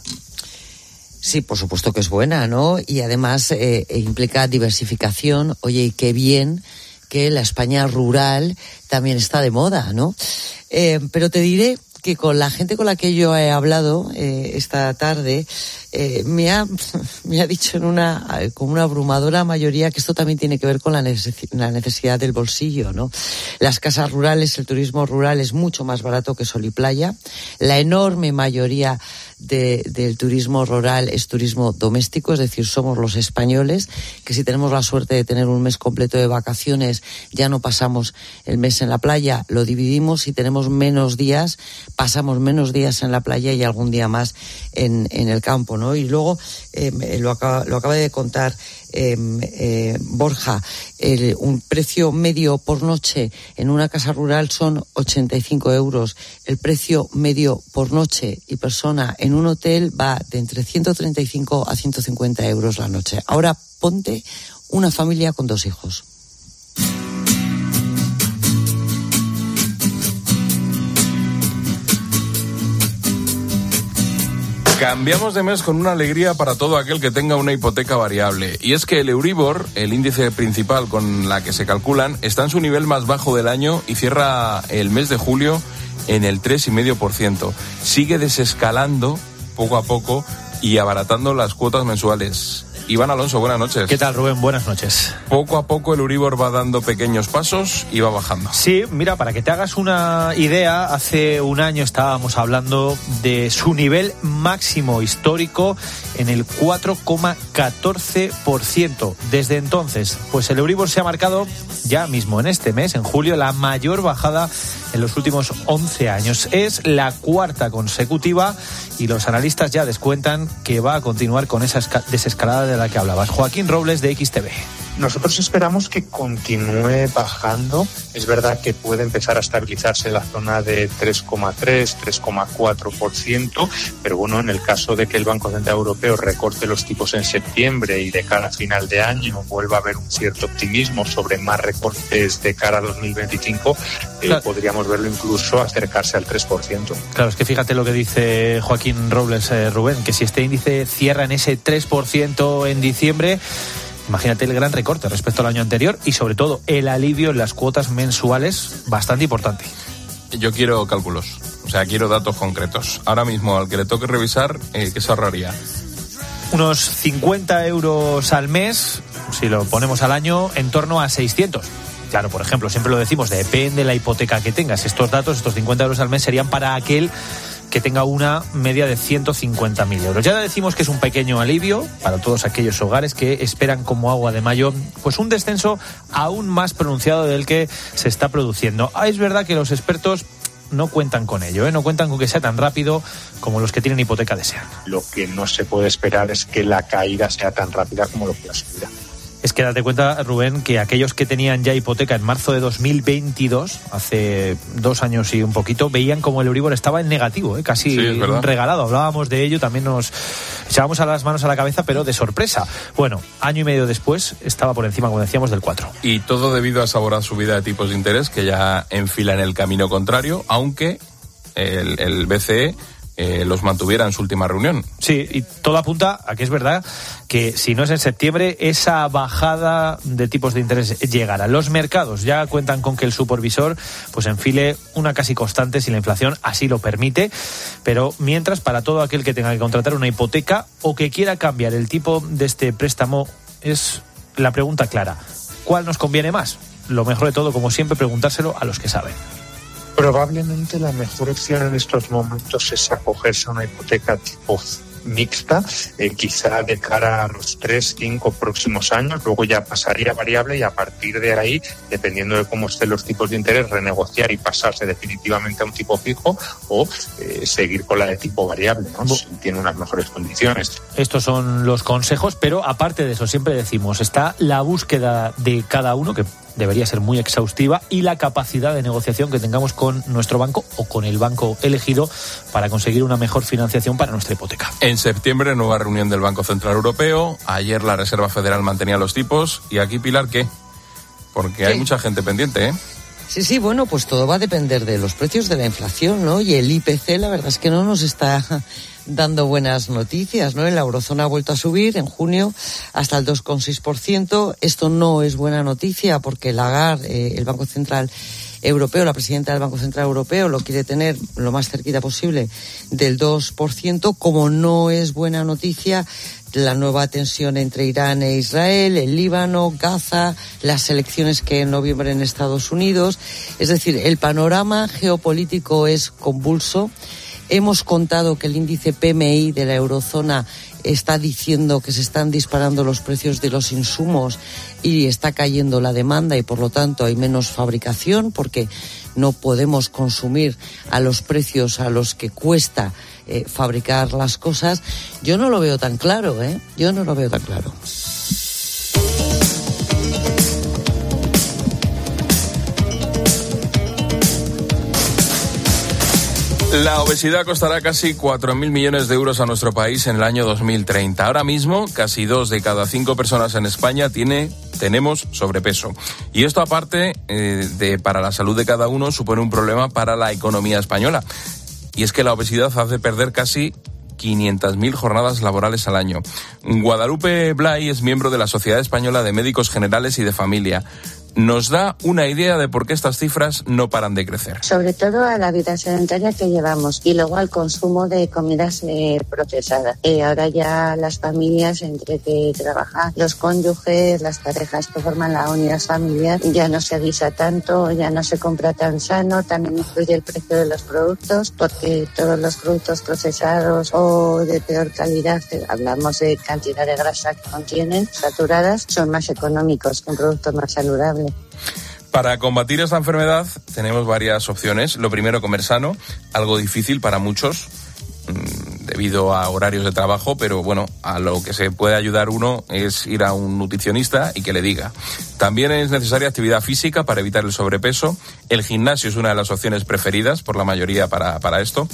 Sí, por supuesto que es buena, ¿no? Y además eh, implica diversificación. Oye, y qué bien que la España rural también está de moda, ¿no? Eh, pero te diré que con la gente con la que yo he hablado eh, esta tarde, eh, me ha me ha dicho en una con una abrumadora mayoría que esto también tiene que ver con la, neces- la necesidad del bolsillo, ¿no? Las casas rurales, el turismo rural es mucho más barato que sol y playa. La enorme mayoría de, del turismo rural es turismo doméstico, es decir, somos los españoles, que si tenemos la suerte de tener un mes completo de vacaciones, ya no pasamos el mes en la playa, lo dividimos, si tenemos menos días, pasamos menos días en la playa y algún día más en, en el campo, ¿no? Y luego, eh, lo, acaba, lo acaba de contar eh, eh, Borja, el, un precio medio por noche en una casa rural son ochenta y cinco euros. El precio medio por noche y persona en un hotel va de entre ciento treinta y cinco a ciento cincuenta euros la noche. Ahora ponte una familia con dos hijos. Cambiamos de mes con una alegría para todo aquel que tenga una hipoteca variable. Y es que el Euribor, el índice principal con la que se calculan, está en su nivel más bajo del año y cierra el mes de julio en el tres coma cinco por ciento. Sigue desescalando poco a poco y abaratando las cuotas mensuales. Iván Alonso, buenas noches. ¿Qué tal, Rubén? Buenas noches. Poco a poco el Euribor va dando pequeños pasos y va bajando. Sí, mira, para que te hagas una idea, hace un año estábamos hablando de su nivel máximo histórico en el cuatro coma catorce por ciento. Desde entonces, pues el Euribor se ha marcado ya mismo en este mes, en julio, la mayor bajada en los últimos once años. Es la cuarta consecutiva y los analistas ya descuentan que va a continuar con esa desescalada de la que hablabas. Joaquín Robles, de X T V. Nosotros esperamos que continúe bajando. Es verdad que puede empezar a estabilizarse en la zona de tres coma tres, tres coma cuatro por ciento, pero bueno, en el caso de que el Banco Central Europeo recorte los tipos en septiembre y de cara a final de año vuelva a haber un cierto optimismo sobre más recortes de cara a dos mil veinticinco, eh, claro, podríamos verlo incluso acercarse al tres por ciento. Claro, es que fíjate lo que dice Joaquín Robles, eh, Rubén, que si este índice cierra en ese tres por ciento en diciembre, imagínate el gran recorte respecto al año anterior y sobre todo el alivio en las cuotas mensuales, bastante importante. Yo quiero cálculos, o sea, quiero datos concretos. Ahora mismo, al que le toque revisar, eh, ¿qué se ahorraría? Unos cincuenta euros al mes, si lo ponemos al año, en torno a seiscientos. Claro, por ejemplo, siempre lo decimos, depende de la hipoteca que tengas. Estos datos, estos cincuenta euros al mes serían para aquel que tenga una media de ciento cincuenta mil euros. Ya decimos que es un pequeño alivio para todos aquellos hogares que esperan como agua de mayo pues un descenso aún más pronunciado del que se está produciendo. Ah, es verdad que los expertos no cuentan con ello, ¿eh? No cuentan con que sea tan rápido como los que tienen hipoteca desean. Lo que no se puede esperar es que la caída sea tan rápida como lo que la subida. Es que date cuenta, Rubén, que aquellos que tenían ya hipoteca en marzo de dos mil veintidós, hace dos años y un poquito, veían como el Euribor estaba en negativo, ¿eh? Casi sí, regalado. Hablábamos de ello, también nos echábamos a las manos a la cabeza, pero de sorpresa. Bueno, año y medio después estaba por encima, como decíamos, del cuatro. Y todo debido a esa voraz subida de tipos de interés que ya enfila en el camino contrario, aunque el, el B C E Eh, los mantuviera en su última reunión. Sí, y todo apunta a que es verdad que si no es en septiembre, esa bajada de tipos de interés llegará. Los mercados ya cuentan con que el supervisor pues enfile una casi constante si la inflación así lo permite, pero mientras, para todo aquel que tenga que contratar una hipoteca o que quiera cambiar el tipo de este préstamo, es la pregunta clara: ¿cuál nos conviene más? Lo mejor de todo, como siempre, preguntárselo a los que saben. Probablemente la mejor opción en estos momentos es acogerse a una hipoteca tipo mixta, eh, quizá de cara a los tres, cinco próximos años. Luego ya pasaría a variable y a partir de ahí, dependiendo de cómo estén los tipos de interés, renegociar y pasarse definitivamente a un tipo fijo o eh, seguir con la de tipo variable, ¿no? Si tiene unas mejores condiciones. Estos son los consejos, pero aparte de eso, siempre decimos, está la búsqueda de cada uno, que debería ser muy exhaustiva, y la capacidad de negociación que tengamos con nuestro banco o con el banco elegido para conseguir una mejor financiación para nuestra hipoteca. En septiembre, nueva reunión del Banco Central Europeo. Ayer la Reserva Federal mantenía los tipos. ¿Y aquí, Pilar, qué? Porque sí, hay mucha gente pendiente, ¿eh? Sí, sí, bueno, pues todo va a depender de los precios, de la inflación, ¿no? Y el I P C, la verdad es que no nos está dando buenas noticias, ¿no? La eurozona ha vuelto a subir en junio hasta el dos coma seis por ciento. Esto no es buena noticia porque Lagarde, eh, el Banco Central Europeo, la presidenta del Banco Central Europeo, lo quiere tener lo más cerquita posible del dos por ciento. Como no es buena noticia la nueva tensión entre Irán e Israel, el Líbano, Gaza, las elecciones que en noviembre en Estados Unidos. Es decir, el panorama geopolítico es convulso. Hemos contado que el índice P M I de la eurozona está diciendo que se están disparando los precios de los insumos y está cayendo la demanda y por lo tanto hay menos fabricación porque no podemos consumir a los precios a los que cuesta eh, fabricar las cosas. Yo no lo veo tan claro, ¿eh? Yo no lo veo tan claro. La obesidad costará casi cuatro mil millones de euros a nuestro país en el año dos mil treinta. Ahora mismo, casi dos de cada cinco personas en España tiene, tenemos sobrepeso. Y esto, aparte eh, de para la salud de cada uno, supone un problema para la economía española. Y es que la obesidad hace perder casi quinientas mil jornadas laborales al año. Guadalupe Blay es miembro de la Sociedad Española de Médicos Generales y de Familia. Nos da una idea de por qué estas cifras no paran de crecer. Sobre todo a la vida sedentaria que llevamos y luego al consumo de comidas eh, procesadas. Eh, ahora ya las familias, entre que trabajan los cónyuges, las parejas que forman la unidad familiar, ya no se guisa tanto, ya no se compra tan sano, también influye el precio de los productos, porque todos los productos procesados o de peor calidad, hablamos de cantidad de grasa que contienen, saturadas, son más económicos que un producto más saludable. Para combatir esta enfermedad tenemos varias opciones. Lo primero, comer sano, algo difícil para muchos mmm, debido a horarios de trabajo, pero bueno, a lo que se puede ayudar uno es ir a un nutricionista y que le diga. También es necesaria actividad física para evitar el sobrepeso. El gimnasio es una de las opciones preferidas por la mayoría para, para esto.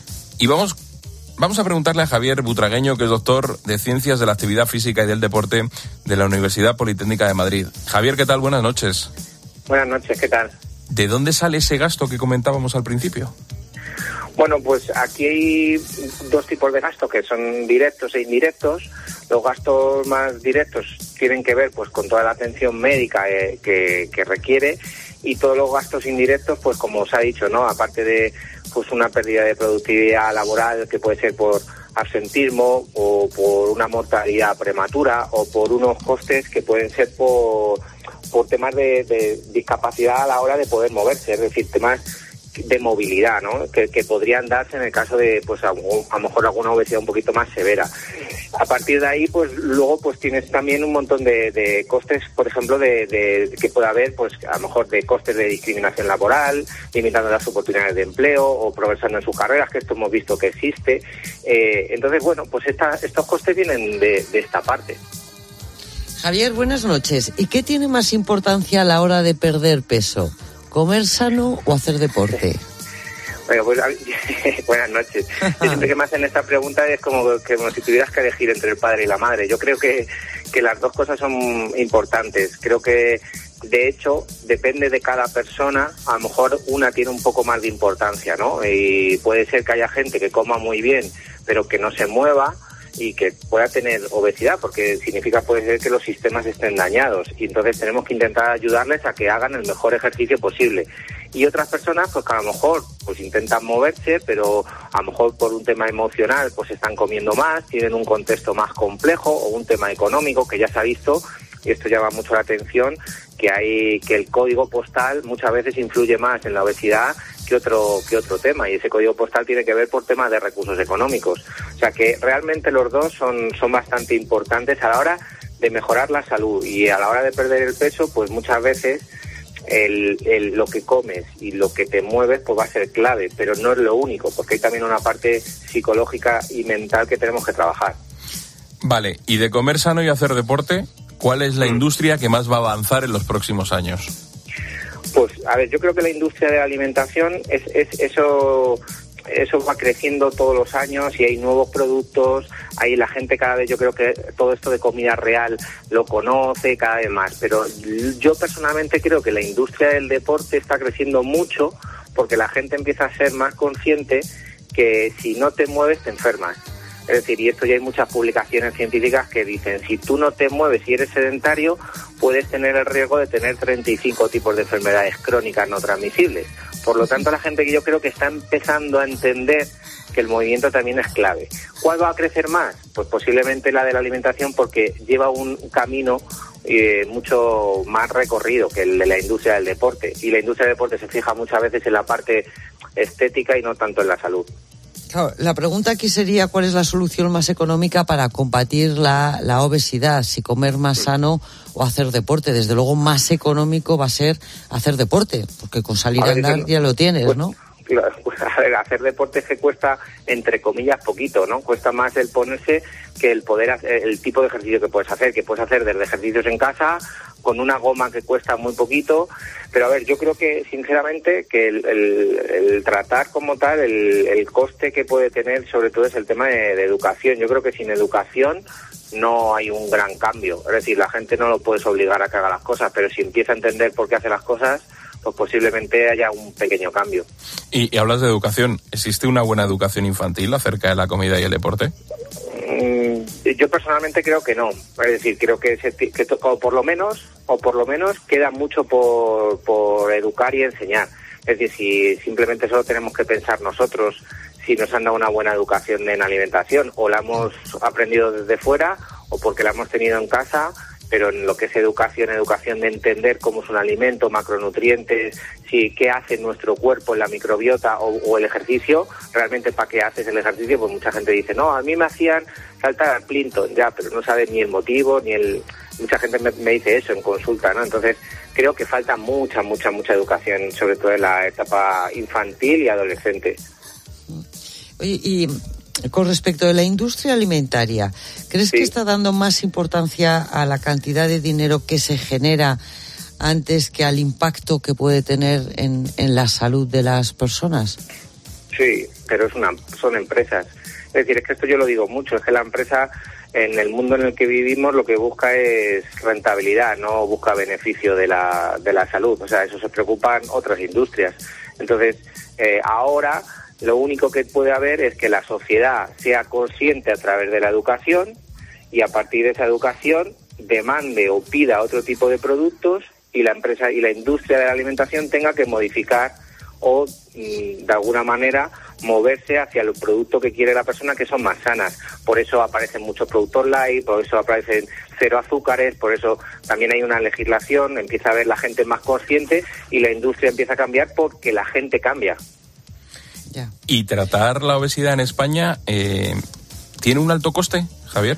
Y vamos... Vamos a preguntarle a Javier Butragueño, que es doctor de Ciencias de la Actividad Física y del Deporte de la Universidad Politécnica de Madrid. Javier, ¿qué tal? Buenas noches. Buenas noches, ¿qué tal? ¿De dónde sale ese gasto que comentábamos al principio? Bueno, pues aquí hay dos tipos de gastos que son directos e indirectos. Los gastos más directos tienen que ver pues con toda la atención médica eh, que, que requiere, y todos los gastos indirectos, pues como os ha dicho, ¿no? Aparte de pues una pérdida de productividad laboral que puede ser por absentismo o por una mortalidad prematura o por unos costes que pueden ser por, por temas de, de discapacidad a la hora de poder moverse, es decir, temas de movilidad, ¿no? Que, que podrían darse en el caso de, pues a, a lo mejor alguna obesidad un poquito más severa. A partir de ahí, pues luego pues tienes también un montón de, de costes, por ejemplo, de, de, de que puede haber, pues a lo mejor de costes de discriminación laboral, limitando las oportunidades de empleo o progresando en sus carreras, que esto hemos visto que existe. Eh, entonces, bueno, pues esta, estos costes vienen de, de esta parte. Javier, buenas noches. ¿Y qué tiene más importancia a la hora de perder peso? ¿Comer sano o hacer deporte? Bueno, pues buenas noches. Yo siempre que me hacen esta pregunta es como, como si tuvieras que elegir entre el padre y la madre. Yo creo que, que las dos cosas son importantes. Creo que, de hecho, depende de cada persona. A lo mejor una tiene un poco más de importancia, ¿no? Y puede ser que haya gente que coma muy bien, pero que no se mueva y que pueda tener obesidad, porque significa, puede ser que los sistemas estén dañados, y entonces tenemos que intentar ayudarles a que hagan el mejor ejercicio posible. Y otras personas, pues que a lo mejor pues intentan moverse, pero a lo mejor por un tema emocional pues están comiendo más, tienen un contexto más complejo o un tema económico que ya se ha visto, y esto llama mucho la atención, que hay que el código postal muchas veces influye más en la obesidad que otro que otro tema, y ese código postal tiene que ver por temas de recursos económicos. O sea que realmente los dos son, son bastante importantes a la hora de mejorar la salud, y a la hora de perder el peso, pues muchas veces el, el, lo que comes y lo que te mueves pues va a ser clave, pero no es lo único, porque hay también una parte psicológica y mental que tenemos que trabajar. Vale, y de comer sano y hacer deporte, ¿cuál es la industria que más va a avanzar en los próximos años? Pues, a ver, yo creo que la industria de la alimentación, es, es eso eso va creciendo todos los años y hay nuevos productos, hay la gente cada vez, yo creo que todo esto de comida real lo conoce cada vez más, pero yo personalmente creo que la industria del deporte está creciendo mucho porque la gente empieza a ser más consciente que si no te mueves te enfermas. Es decir, y esto ya hay muchas publicaciones científicas que dicen, si tú no te mueves y eres sedentario, puedes tener el riesgo de tener treinta y cinco tipos de enfermedades crónicas no transmisibles. Por lo tanto, la gente que yo creo que está empezando a entender que el movimiento también es clave. ¿Cuál va a crecer más? Pues posiblemente la de la alimentación, porque lleva un camino eh, mucho más recorrido que el de la industria del deporte. Y la industria del deporte se fija muchas veces en la parte estética y no tanto en la salud. Claro, la pregunta aquí sería cuál es la solución más económica para combatir la, la obesidad, si comer más sano o hacer deporte. Desde luego más económico va a ser hacer deporte, porque con salir a, a andar no. ya lo tienes, pues, ¿no? Claro, pues a ver, hacer deporte se cuesta, entre comillas, poquito, ¿no? Cuesta más el ponerse que el poder hacer, el tipo de ejercicio que puedes hacer, que puedes hacer desde ejercicios en casa, con una goma que cuesta muy poquito. Pero a ver, yo creo que, sinceramente, que el, el, el tratar como tal, el, el coste que puede tener, sobre todo, es el tema de, de educación. Yo creo que sin educación no hay un gran cambio. Es decir, la gente no lo puedes obligar a que haga las cosas, pero si empieza a entender por qué hace las cosas, pues posiblemente haya un pequeño cambio. Y, y hablas de educación. ¿Existe una buena educación infantil acerca de la comida y el deporte? Mm, yo personalmente creo que no. Es decir, creo que, se, que o por lo menos o por lo menos queda mucho por, por educar y enseñar. Es decir, si simplemente solo tenemos que pensar nosotros si nos han dado una buena educación en alimentación, o la hemos aprendido desde fuera, o porque la hemos tenido en casa. Pero en lo que es educación, educación de entender cómo es un alimento, macronutrientes, si qué hace nuestro cuerpo en la microbiota o, o el ejercicio, realmente para qué haces el ejercicio, pues mucha gente dice, no, a mí me hacían saltar al Plinton, ya, pero no sabe ni el motivo, ni el... Mucha gente me, me dice eso en consulta, ¿no? Entonces, creo que falta mucha, mucha, mucha educación, sobre todo en la etapa infantil y adolescente. Oye, y... con respecto de la industria alimentaria, ¿crees sí. que está dando más importancia a la cantidad de dinero que se genera antes que al impacto que puede tener en, en la salud de las personas? Sí, pero es una, son empresas. Es decir, es que esto yo lo digo mucho, es que la empresa, en el mundo en el que vivimos, lo que busca es rentabilidad, no busca beneficio de la, de la salud. O sea, eso se preocupan otras industrias. Entonces, eh, ahora... lo único que puede haber es que la sociedad sea consciente a través de la educación y a partir de esa educación demande o pida otro tipo de productos y la empresa y la industria de la alimentación tenga que modificar o de alguna manera moverse hacia los productos que quiere la persona, que son más sanas. Por eso aparecen muchos productos light, por eso aparecen cero azúcares, por eso también hay una legislación, empieza a haber la gente más consciente y la industria empieza a cambiar porque la gente cambia. Yeah. ¿Y tratar la obesidad en España eh, tiene un alto coste, Javier?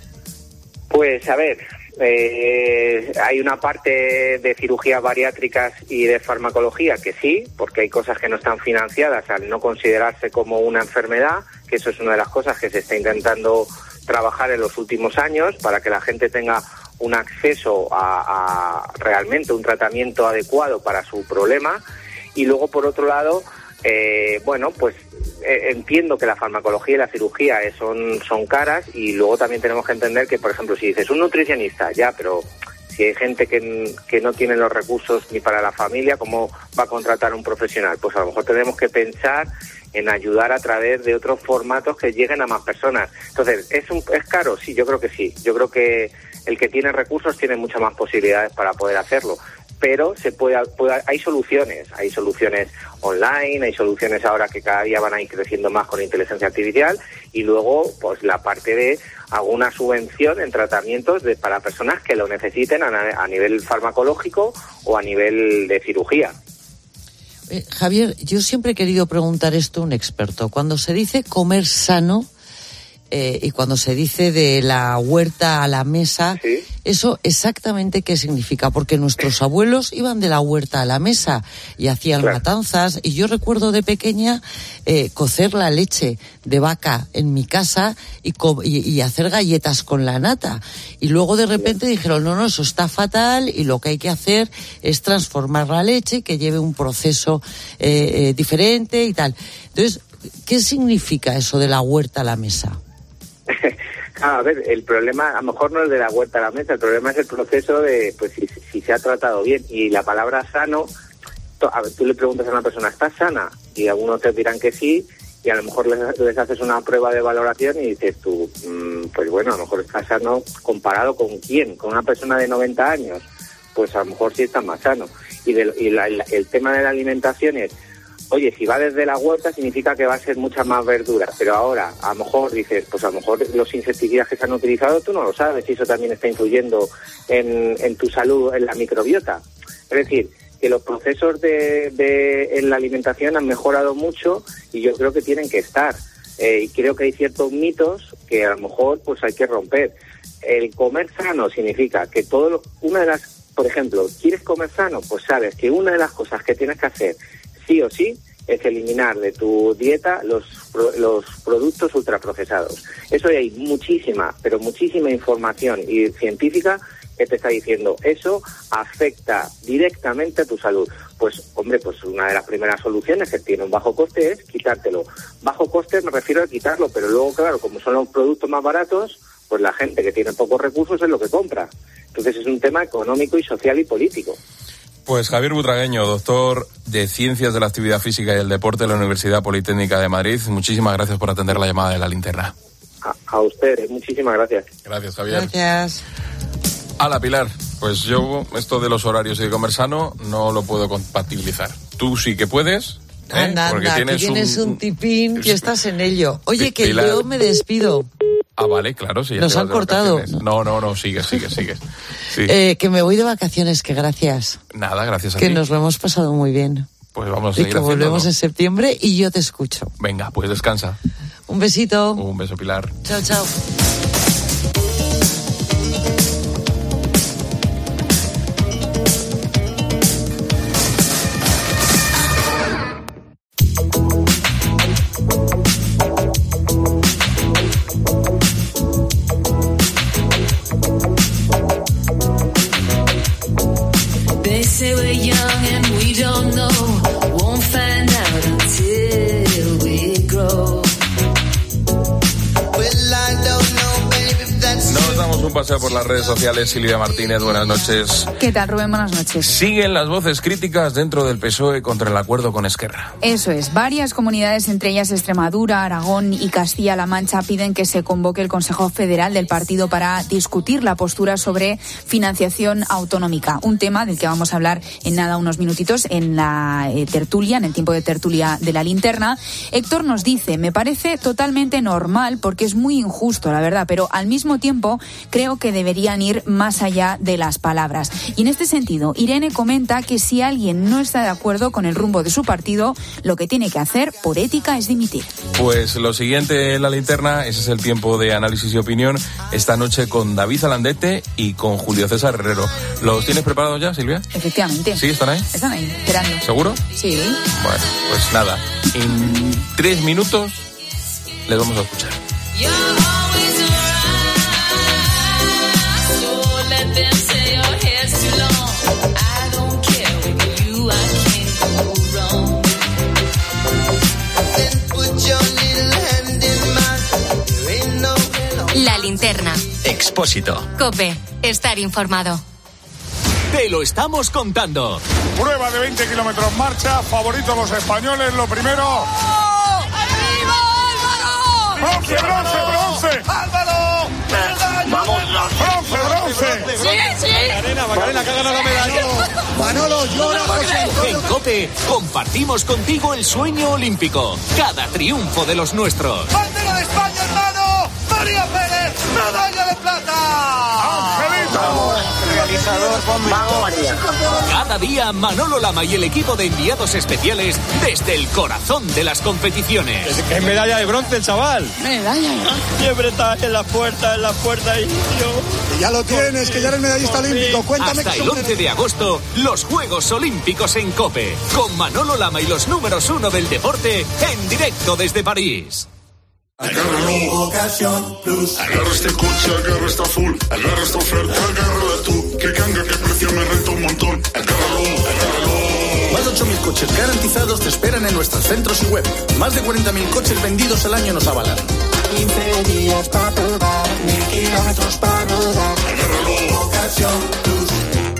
Pues a ver, eh, hay una parte de cirugías bariátricas y de farmacología que sí, porque hay cosas que no están financiadas al no considerarse como una enfermedad, que eso es una de las cosas que se está intentando trabajar en los últimos años para que la gente tenga un acceso a, a realmente un tratamiento adecuado para su problema. Y luego, por otro lado, Eh, bueno, pues eh, entiendo que la farmacología y la cirugía eh, son, son caras y luego también tenemos que entender que, por ejemplo, si dices un nutricionista, ya, pero si hay gente que, que no tiene los recursos ni para la familia, ¿cómo va a contratar un profesional? Pues a lo mejor tenemos que pensar en ayudar a través de otros formatos que lleguen a más personas. Entonces, ¿es, un, ¿es caro? Sí, yo creo que sí. Yo creo que el que tiene recursos tiene muchas más posibilidades para poder hacerlo. Pero se puede, puede, hay soluciones, hay soluciones online, hay soluciones ahora que cada día van a ir creciendo más con inteligencia artificial y luego pues la parte de alguna subvención en tratamientos de, para personas que lo necesiten a, a nivel farmacológico o a nivel de cirugía. Eh, Javier, yo siempre he querido preguntar esto a un experto. Cuando se dice comer sano eh, y cuando se dice de la huerta a la mesa, ¿sí? ¿Eso exactamente qué significa? Porque nuestros abuelos iban de la huerta a la mesa y hacían claro. matanzas, y yo recuerdo de pequeña eh, cocer la leche de vaca en mi casa y, co- y, y hacer galletas con la nata. Y luego de repente dijeron, no, no, eso está fatal y lo que hay que hacer es transformar la leche, que lleve un proceso eh, eh, diferente y tal. Entonces, ¿qué significa eso de la huerta a la mesa? A ver, el problema a lo mejor no es de la huerta a la mesa, el problema es el proceso de, pues si, si se ha tratado bien. Y la palabra sano, a ver, tú le preguntas a una persona, ¿estás sana? Y algunos te dirán que sí, y a lo mejor les, les haces una prueba de valoración y dices tú, mmm, pues bueno, a lo mejor estás sano comparado con quién, con una persona de noventa años, pues a lo mejor sí está más sano. Y, de, y la, el, el tema de la alimentación es, oye, si va desde la huerta significa que va a ser mucha más verdura, pero ahora a lo mejor dices, pues a lo mejor los insecticidas que se han utilizado tú no lo sabes, y eso también está influyendo en, en tu salud, en la microbiota. Es decir, que los procesos de, de en la alimentación han mejorado mucho y yo creo que tienen que estar. Eh, y creo que hay ciertos mitos que a lo mejor pues hay que romper. El comer sano significa que todo lo, una de las, por ejemplo, ¿quieres comer sano? Pues sabes que una de las cosas que tienes que hacer sí o sí es eliminar de tu dieta los, los productos ultraprocesados. Eso hay muchísima, pero muchísima información y científica que te está diciendo, eso afecta directamente a tu salud. Pues, hombre, pues una de las primeras soluciones que tiene un bajo coste es quitártelo. Bajo coste me refiero a quitarlo, pero luego, claro, como son los productos más baratos, pues la gente que tiene pocos recursos es lo que compra. Entonces es un tema económico y social y político. Pues Javier Butragueño, doctor de Ciencias de la Actividad Física y el Deporte de la Universidad Politécnica de Madrid, muchísimas gracias por atender la llamada de La Linterna. A, a ustedes, muchísimas gracias. Gracias, Javier. Gracias. Hala, Pilar, pues yo esto de los horarios y de comer sano no lo puedo compatibilizar. Tú sí que puedes, ¿eh? Anda, Porque anda, tienes, que tienes un, un tipín que estás en ello. Oye, que Pilar. yo me despido. Ah, vale, claro, sí. Ya Nos te vas han de cortado. vacaciones. No, no, no, sigue, sigue, sigue. Sí. Eh, que me voy de vacaciones, que gracias. Nada, gracias a Que ti. nos lo hemos pasado muy bien. Pues vamos a Y seguir que volvemos haciéndolo. en septiembre y yo te escucho. Venga, pues descansa. Un besito. Un beso, Pilar. Chao, chao. They say we're young and we don't know. Won't find out until we grow. Well, I don't know, baby, if that's Nos damos un paseo por las redes sociales. Silvia Martínez, buenas noches. ¿Qué tal, Rubén? Buenas noches. Siguen las voces críticas dentro del P S O E contra el acuerdo con Esquerra. Eso es. Varias comunidades, entre ellas Extremadura, Aragón y Castilla-La Mancha, piden que se convoque el Consejo Federal del partido para discutir la postura sobre financiación autonómica. Un tema del que vamos a hablar en nada unos minutitos en la eh, tertulia, en el tiempo de tertulia de La Linterna. Héctor nos dice, me parece totalmente normal porque es muy injusto, la verdad, pero al mismo tiempo creo que deberían ir más allá de las palabras. Y en este sentido, Irene comenta que si alguien no está de acuerdo con el rumbo de su partido, lo que tiene que hacer por ética es dimitir. Pues lo siguiente en La Linterna, ese es el tiempo de análisis y opinión, esta noche con David Alandete y con Julio César Herrero. ¿Los tienes preparados ya, Silvia? Efectivamente. ¿Sí? ¿Están ahí? Están ahí, esperando. ¿Seguro? Sí. Bueno, pues nada, en tres minutos les vamos a escuchar. La Linterna. Expósito. COPE. Estar informado. Te lo estamos contando. Prueba de veinte kilómetros marcha, favoritos los españoles, lo primero. ¡Bronce, bronce, bronce! ¡Álvaro! ¡Vamos! ¡Bronce, bronce! Sí, sí. Macarena, Macarena, que ha ganado la medalla. Manolo, llora, José Antonio. En COPE compartimos contigo el sueño olímpico. Cada triunfo de los nuestros. ¡Bandera de España, hermano! ¡María Pérez, medalla de plata! ¡Angelito! Realizador, Vamos, María. Cada día Manolo Lama y el equipo de enviados especiales desde el corazón de las competiciones. Es medalla de bronce el chaval. Medalla. Siempre está en la puerta, en la puerta y yo... Ya lo tienes, que ya eres medallista olímpico. Cuéntame. Hasta el once de agosto, los Juegos Olímpicos en COPE. Con Manolo Lama y los números uno del deporte en directo desde París. Agárralo, Ocasión Plus. Agarra este coche, agarra esta full. Agarra esta oferta, agárrala tú. Que canga, que precio me renta un montón. Agárralo, agárralo. Más de ocho mil coches garantizados te esperan en nuestros centros y web. Más de cuarenta mil coches vendidos al año nos avalan. quince días para probar, mil kilómetros para rodar. Agárralo, Ocasión Plus.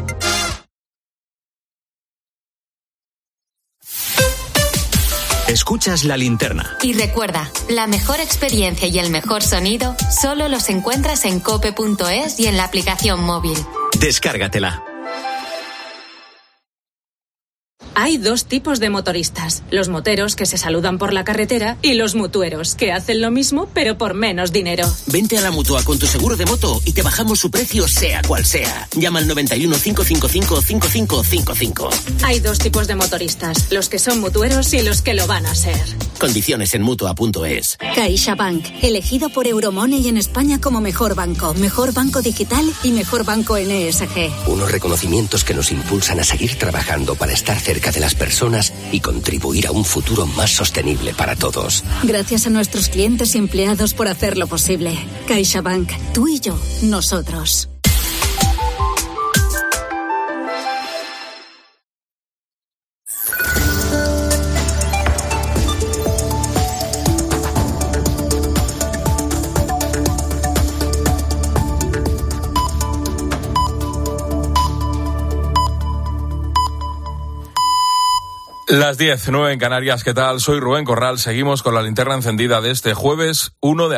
Escuchas La Linterna. Y recuerda, la mejor experiencia y el mejor sonido solo los encuentras en cope punto es y en la aplicación móvil. Descárgatela. Hay Hay dos tipos de motoristas, los moteros que se saludan por la carretera y los mutueros que hacen lo mismo pero por menos dinero. Vente a la Mutua con tu seguro de moto y te bajamos su precio sea cual sea. Llama al noventa y uno, cinco cinco cinco, cinco cinco cinco cinco. Hay dos tipos de motoristas, los que son mutueros y los que lo van a ser. Condiciones en mutua punto es. CaixaBank, elegido por Euromoney en España como mejor banco, mejor banco digital y mejor banco N S G. Unos reconocimientos que nos impulsan a seguir trabajando para estar cerca de las personas y contribuir a un futuro más sostenible para todos. Gracias a nuestros clientes y empleados por hacerlo posible. CaixaBank, tú y yo, nosotros. Las diez, nueve en Canarias, ¿qué tal? Soy Rubén Corral, seguimos con la linterna encendida de este jueves uno de